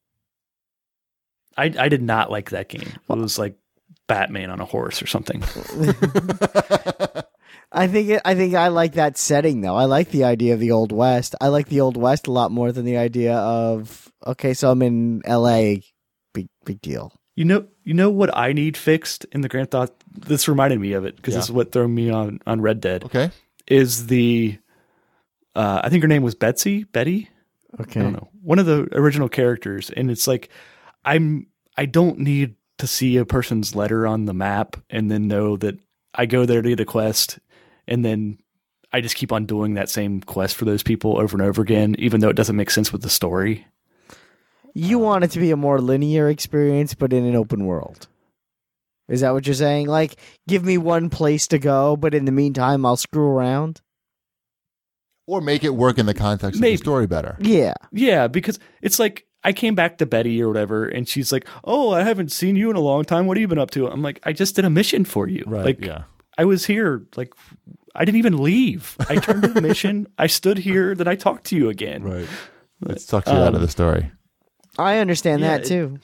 I did not like that game. It was like Batman on a horse or something.
I think I like that setting though. I like the idea of the Old West. I like the Old West a lot more than the idea of so I'm in L.A. Big deal.
You know what I need fixed in the Grand Theft. This reminded me of it because this is what threw me on Red Dead.
Okay,
is the I think her name was Betty.
Okay,
I don't know, one of the original characters, and it's like I don't need to see a person's letter on the map and then know that I go there to get a quest, and then I just keep on doing that same quest for those people over and over again, even though it doesn't make sense with the story.
You want it to be a more linear experience, but in an open world. Is that what you're saying? Like, give me one place to go, but in the meantime, I'll screw around?
or make it work in the context of the story better.
Yeah, because it's like I came back to Betty or whatever, and she's like, "Oh, I haven't seen you in a long time. What have you been up to?" I'm like, "I just did a mission for you.
Right,
like,
yeah.
I was here. Like, I didn't even leave. I turned to the mission. I stood here. Then I talked to you again.
Right. It sucks you out of the story.
I understand that too.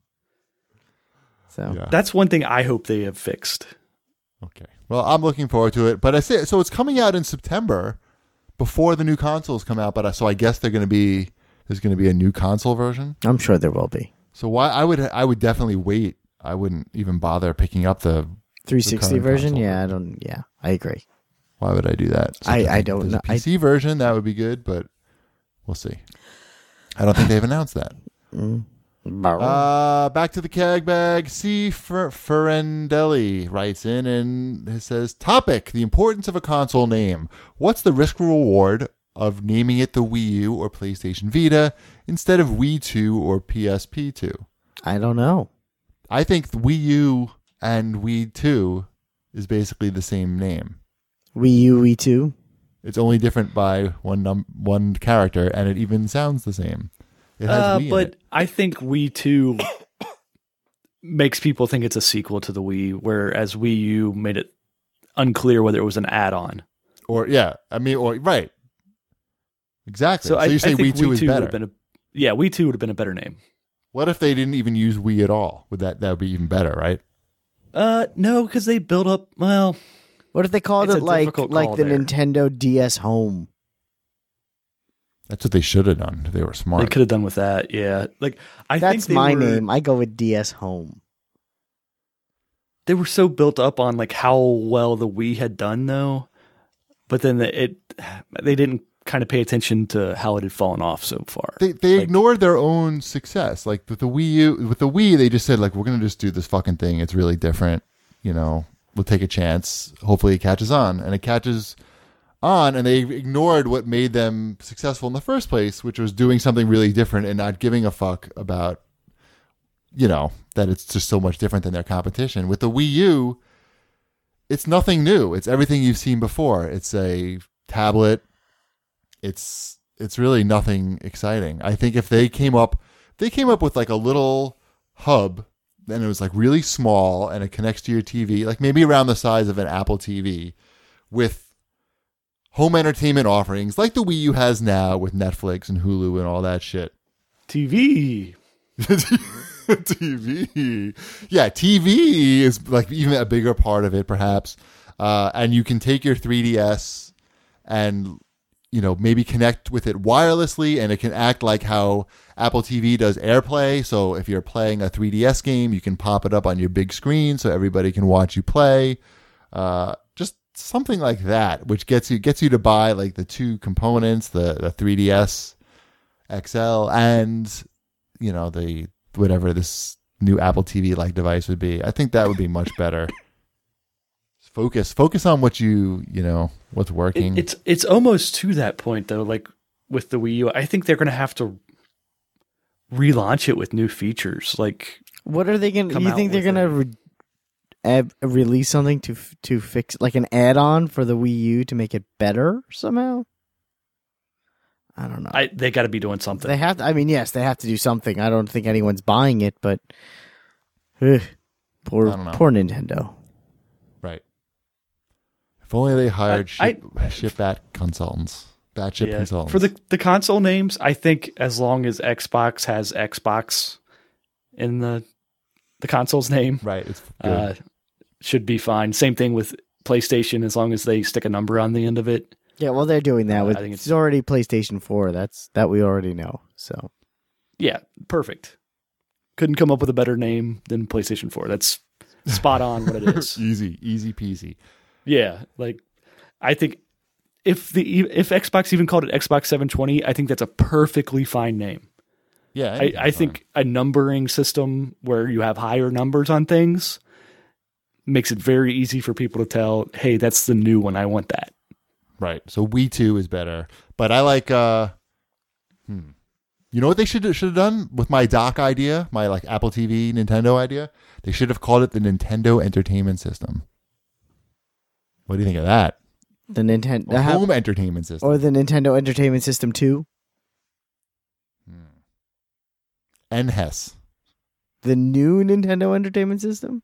So
that's one thing I hope they have fixed.
Okay. Well, I'm looking forward to it. But I say so. It's coming out in September, before the new consoles come out. But so I guess there's going to be a new console version.
I'm sure there will be.
So why I would definitely wait. I wouldn't even bother picking up the
360 version. Yeah,
version.
I agree.
Why would I do that? So
I don't know.
PC version that would be good, but we'll see. I don't think they've announced that. Back to the keg bag. C. Ferendelli writes in and it says, topic, the importance of a console name. What's the risk reward of naming it the Wii U or PlayStation Vita instead of Wii 2 or PSP 2?
I don't know.
I think the Wii U and Wii 2 is basically the same name.
Wii U, Wii 2?
It's only different by one character, and it even sounds the same. It has Wii in it.
I think Wii 2 makes people think it's a sequel to the Wii, whereas Wii U made it unclear whether it was an add-on.
Right. Exactly. So you say Wii 2 is better.
Wii 2 would have been a better name.
What if they didn't even use Wii at all? That would be even better, right?
No, because they built up, well...
What if they called it like the
there.
Nintendo DS Home?
That's what they should have done if they were smart.
They could have done with that, yeah.
That's my name. I go with DS Home.
They were so built up on like how well the Wii had done, though. But then they didn't kind of pay attention to how it had fallen off so far.
They ignored their own success. Like with the Wii, they just said like, we're gonna just do this fucking thing. It's really different, We'll take a chance. Hopefully it catches on. And it catches on, and they ignored what made them successful in the first place, which was doing something really different and not giving a fuck about, that it's just so much different than their competition. With the Wii U, it's nothing new. It's everything you've seen before. It's a tablet. It's really nothing exciting. I think if they came up with like a little hub, and it was like really small and it connects to your TV, like maybe around the size of an Apple TV, with home entertainment offerings like the Wii U has now with Netflix and Hulu and all that shit.
TV.
TV. Yeah, TV is like even a bigger part of it perhaps. And you can take your 3DS and maybe connect with it wirelessly, and it can act like how Apple TV does AirPlay. So if you're playing a 3DS game, you can pop it up on your big screen so everybody can watch you play. Just something like that, which gets you to buy like the two components, the 3DS XL and the whatever this new Apple TV like device would be. I think that would be much better. Focus on what what's working.
It's almost to that point though. Like with the Wii U, I think they're going to have to relaunch it with new features. Like,
what are they going to? You think they're going to release something to fix like an add-on for the Wii U to make it better somehow? I don't know.
They got to be doing something.
They have to. I mean, yes, they have to do something. I don't think anyone's buying it, but poor Nintendo.
Right. If only they hired ship consultants. Batship consultants.
For the console names, I think as long as Xbox has Xbox in the console's name,
right, it's good.
Should be fine. Same thing with PlayStation, as long as they stick a number on the end of it.
Yeah, well, they're doing that.
I think
It's already PlayStation 4. That we already know. So
Yeah, perfect. Couldn't come up with a better name than PlayStation 4. That's spot on what it is.
Easy peasy.
Yeah, like I think if Xbox even called it Xbox 720, I think that's a perfectly fine name.
Yeah,
I think a numbering system where you have higher numbers on things makes it very easy for people to tell, hey, that's the new one. I want that.
right. So Wii 2 is better, but I like. You know what they should have done with my dock idea, my like Apple TV, Nintendo idea? They should have called it the Nintendo Entertainment System. What do you think of that?
the Nintendo
Or home entertainment system.
or the Nintendo Entertainment System 2,
NHES.
the new Nintendo Entertainment System,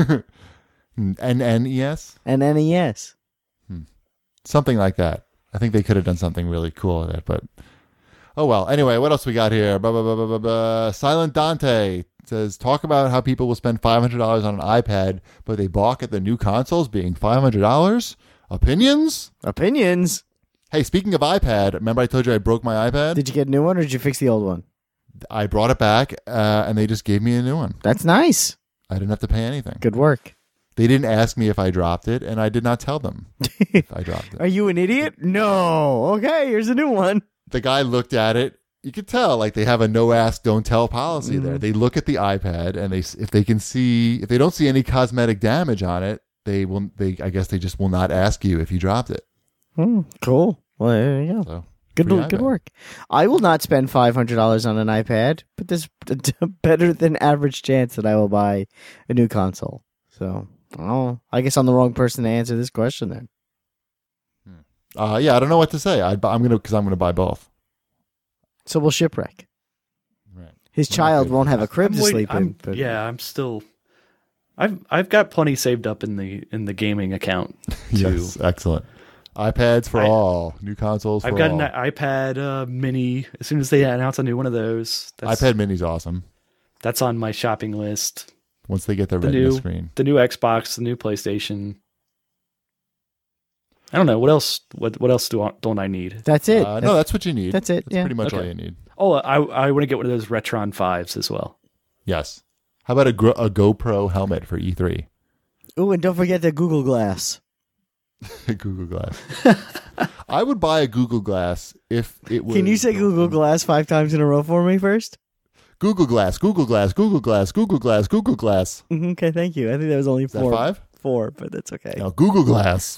NNES?
and NES.
Something like that. I think they could have done something really cool with it, but oh well. Anyway, what else we got here? Silent Dante says, talk about how people will spend $500 on an iPad, but they balk at the new consoles being $500. Opinions? Hey, speaking of iPad, remember I told you I broke my iPad?
Did you get a new one, or did you fix the old one?
I brought it back, and they just gave me a new one.
That's nice.
I didn't have to pay anything.
Good work.
They didn't ask me if I dropped it, and I did not tell them if I dropped it.
Are you an idiot? No. Okay, here's a new one.
The guy looked at it. You could tell, like, they have a no ask, don't tell policy there. They look at the iPad, and if they don't see any cosmetic damage on it, I guess they just will not ask you if you dropped it.
Cool. Well, there you go.
So
Good
iPad.
work. I will not spend $500 on an iPad, but there's a better than average chance that I will buy a new console. So, I guess I'm the wrong person to answer this question then.
Yeah, I don't know what to say. I'm gonna buy both.
So we'll shipwreck.
Right.
His child won't have a crib to sleep in. But
I'm still. I've got plenty saved up in the gaming account.
Yes, excellent. iPads for all, new consoles for all.
I've got an iPad Mini. As soon as they announce a new one of those,
iPad Mini's awesome.
That's on my shopping list.
Once they get the Retina screen.
The new Xbox, the new PlayStation. I don't know what else. What else don't I need?
that's it.
No, that's what you need.
That's it,
That's
yeah.
pretty much all
Okay.
you need.
Oh, I want to get one of those Retron 5s as well.
Yes. How about a GoPro helmet for E3?
Ooh, and don't forget the Google Glass.
Google Glass. I would buy a Google Glass if it was.
Can you say Google Glass 5 times in a row for me first?
Google Glass, Google Glass, Google Glass, Google Glass, Google Glass.
Okay, thank you. I think that was only
Is that
4.
5?
4, but that's okay.
No, Google Glass.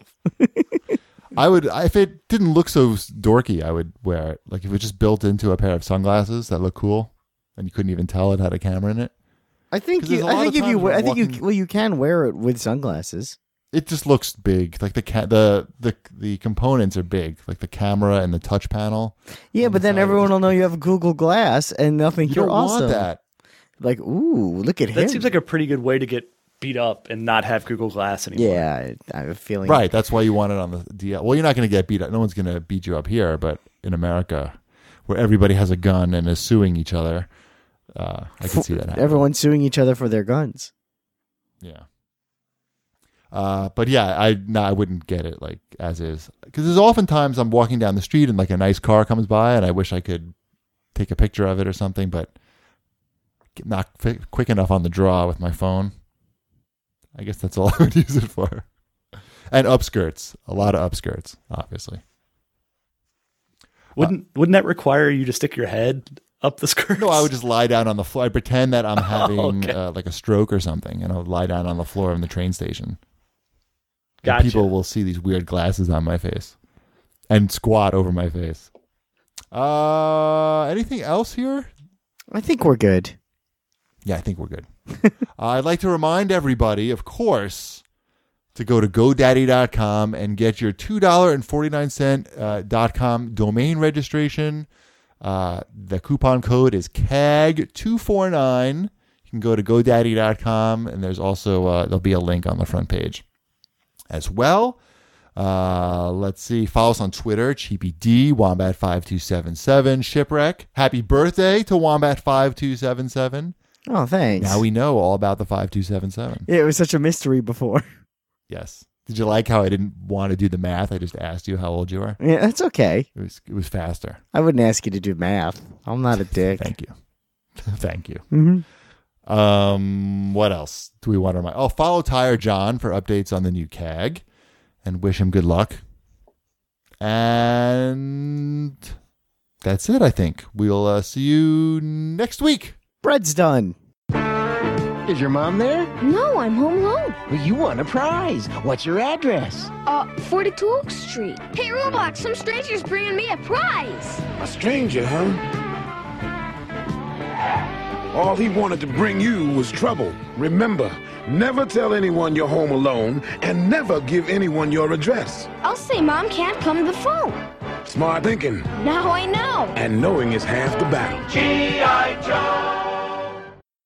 I would, if it didn't look so dorky, I would wear it. Like if it was just built into a pair of sunglasses that look cool, and you couldn't even tell it had a camera in it.
I think
'Cause there's a lot of
if
times
you
when I'm walking-
you can wear it with sunglasses.
It just looks big. Like the components are big, like the camera and the touch panel.
Yeah, but then
side of
everyone
it.
will know you have Google Glass and they'll think
You
you're
don't
awesome.
want that.
Like, ooh, look at him.
That seems like a pretty good way to get beat up and not have Google Glass anymore.
yeah, I have a feeling.
Right. That's why you want it on the DL. Well, you're not going to get beat up. No one's going to beat you up here, but in America, where everybody has a gun and is suing each other, I can see that happening.
Everyone's suing each other for their guns.
Yeah. But yeah, I wouldn't get it like as is, because there's oftentimes I'm walking down the street and like a nice car comes by and I wish I could take a picture of it or something, but not quick enough on the draw with my phone. I guess that's all I would use it for. And upskirts, a lot of upskirts, obviously.
Wouldn't that require you to stick your head up the skirts?
No, I would just lie down on the floor. I pretend that I'm having
okay.
like a stroke or something, and I would lie down on the floor in the train station. And
Gotcha.
people will see these weird glasses on my face and squat over my face. Anything else here?
I think we're good.
Yeah, I think we're good. I'd like to remind everybody, of course, to go to GoDaddy.com and get your $2.49 .com domain registration. The coupon code is CAG249. You can go to GoDaddy.com, and there's also there'll be a link on the front page as well. Let's see. Follow us on Twitter, CheapyD, Wombat5277, Shipwreck. Happy birthday to Wombat5277.
Oh, thanks.
Now we know all about the 5277.
Yeah, it was such a mystery before.
Yes. Did you like how I didn't want to do the math? I just asked you how old you are.
Yeah, that's okay.
It was faster.
I wouldn't ask you to do math. I'm not a dick.
Thank you. Thank you.
Mm-hmm.
What else do we want to remind? Oh, follow Tire John for updates on the new CAG and wish him good luck. And that's it, I think. We'll see you next week.
Bread's done.
Is your mom there?
No, I'm home alone.
Well, you won a prize. What's your address?
42 Oak Street. Hey, Roblox, some stranger's bringing me a prize.
A stranger, huh? All he wanted to bring you was trouble. Remember, never tell anyone you're home alone and never give anyone your address.
I'll say Mom can't come to the phone.
Smart thinking.
Now I know.
And knowing is half the battle.
G.I. Joe!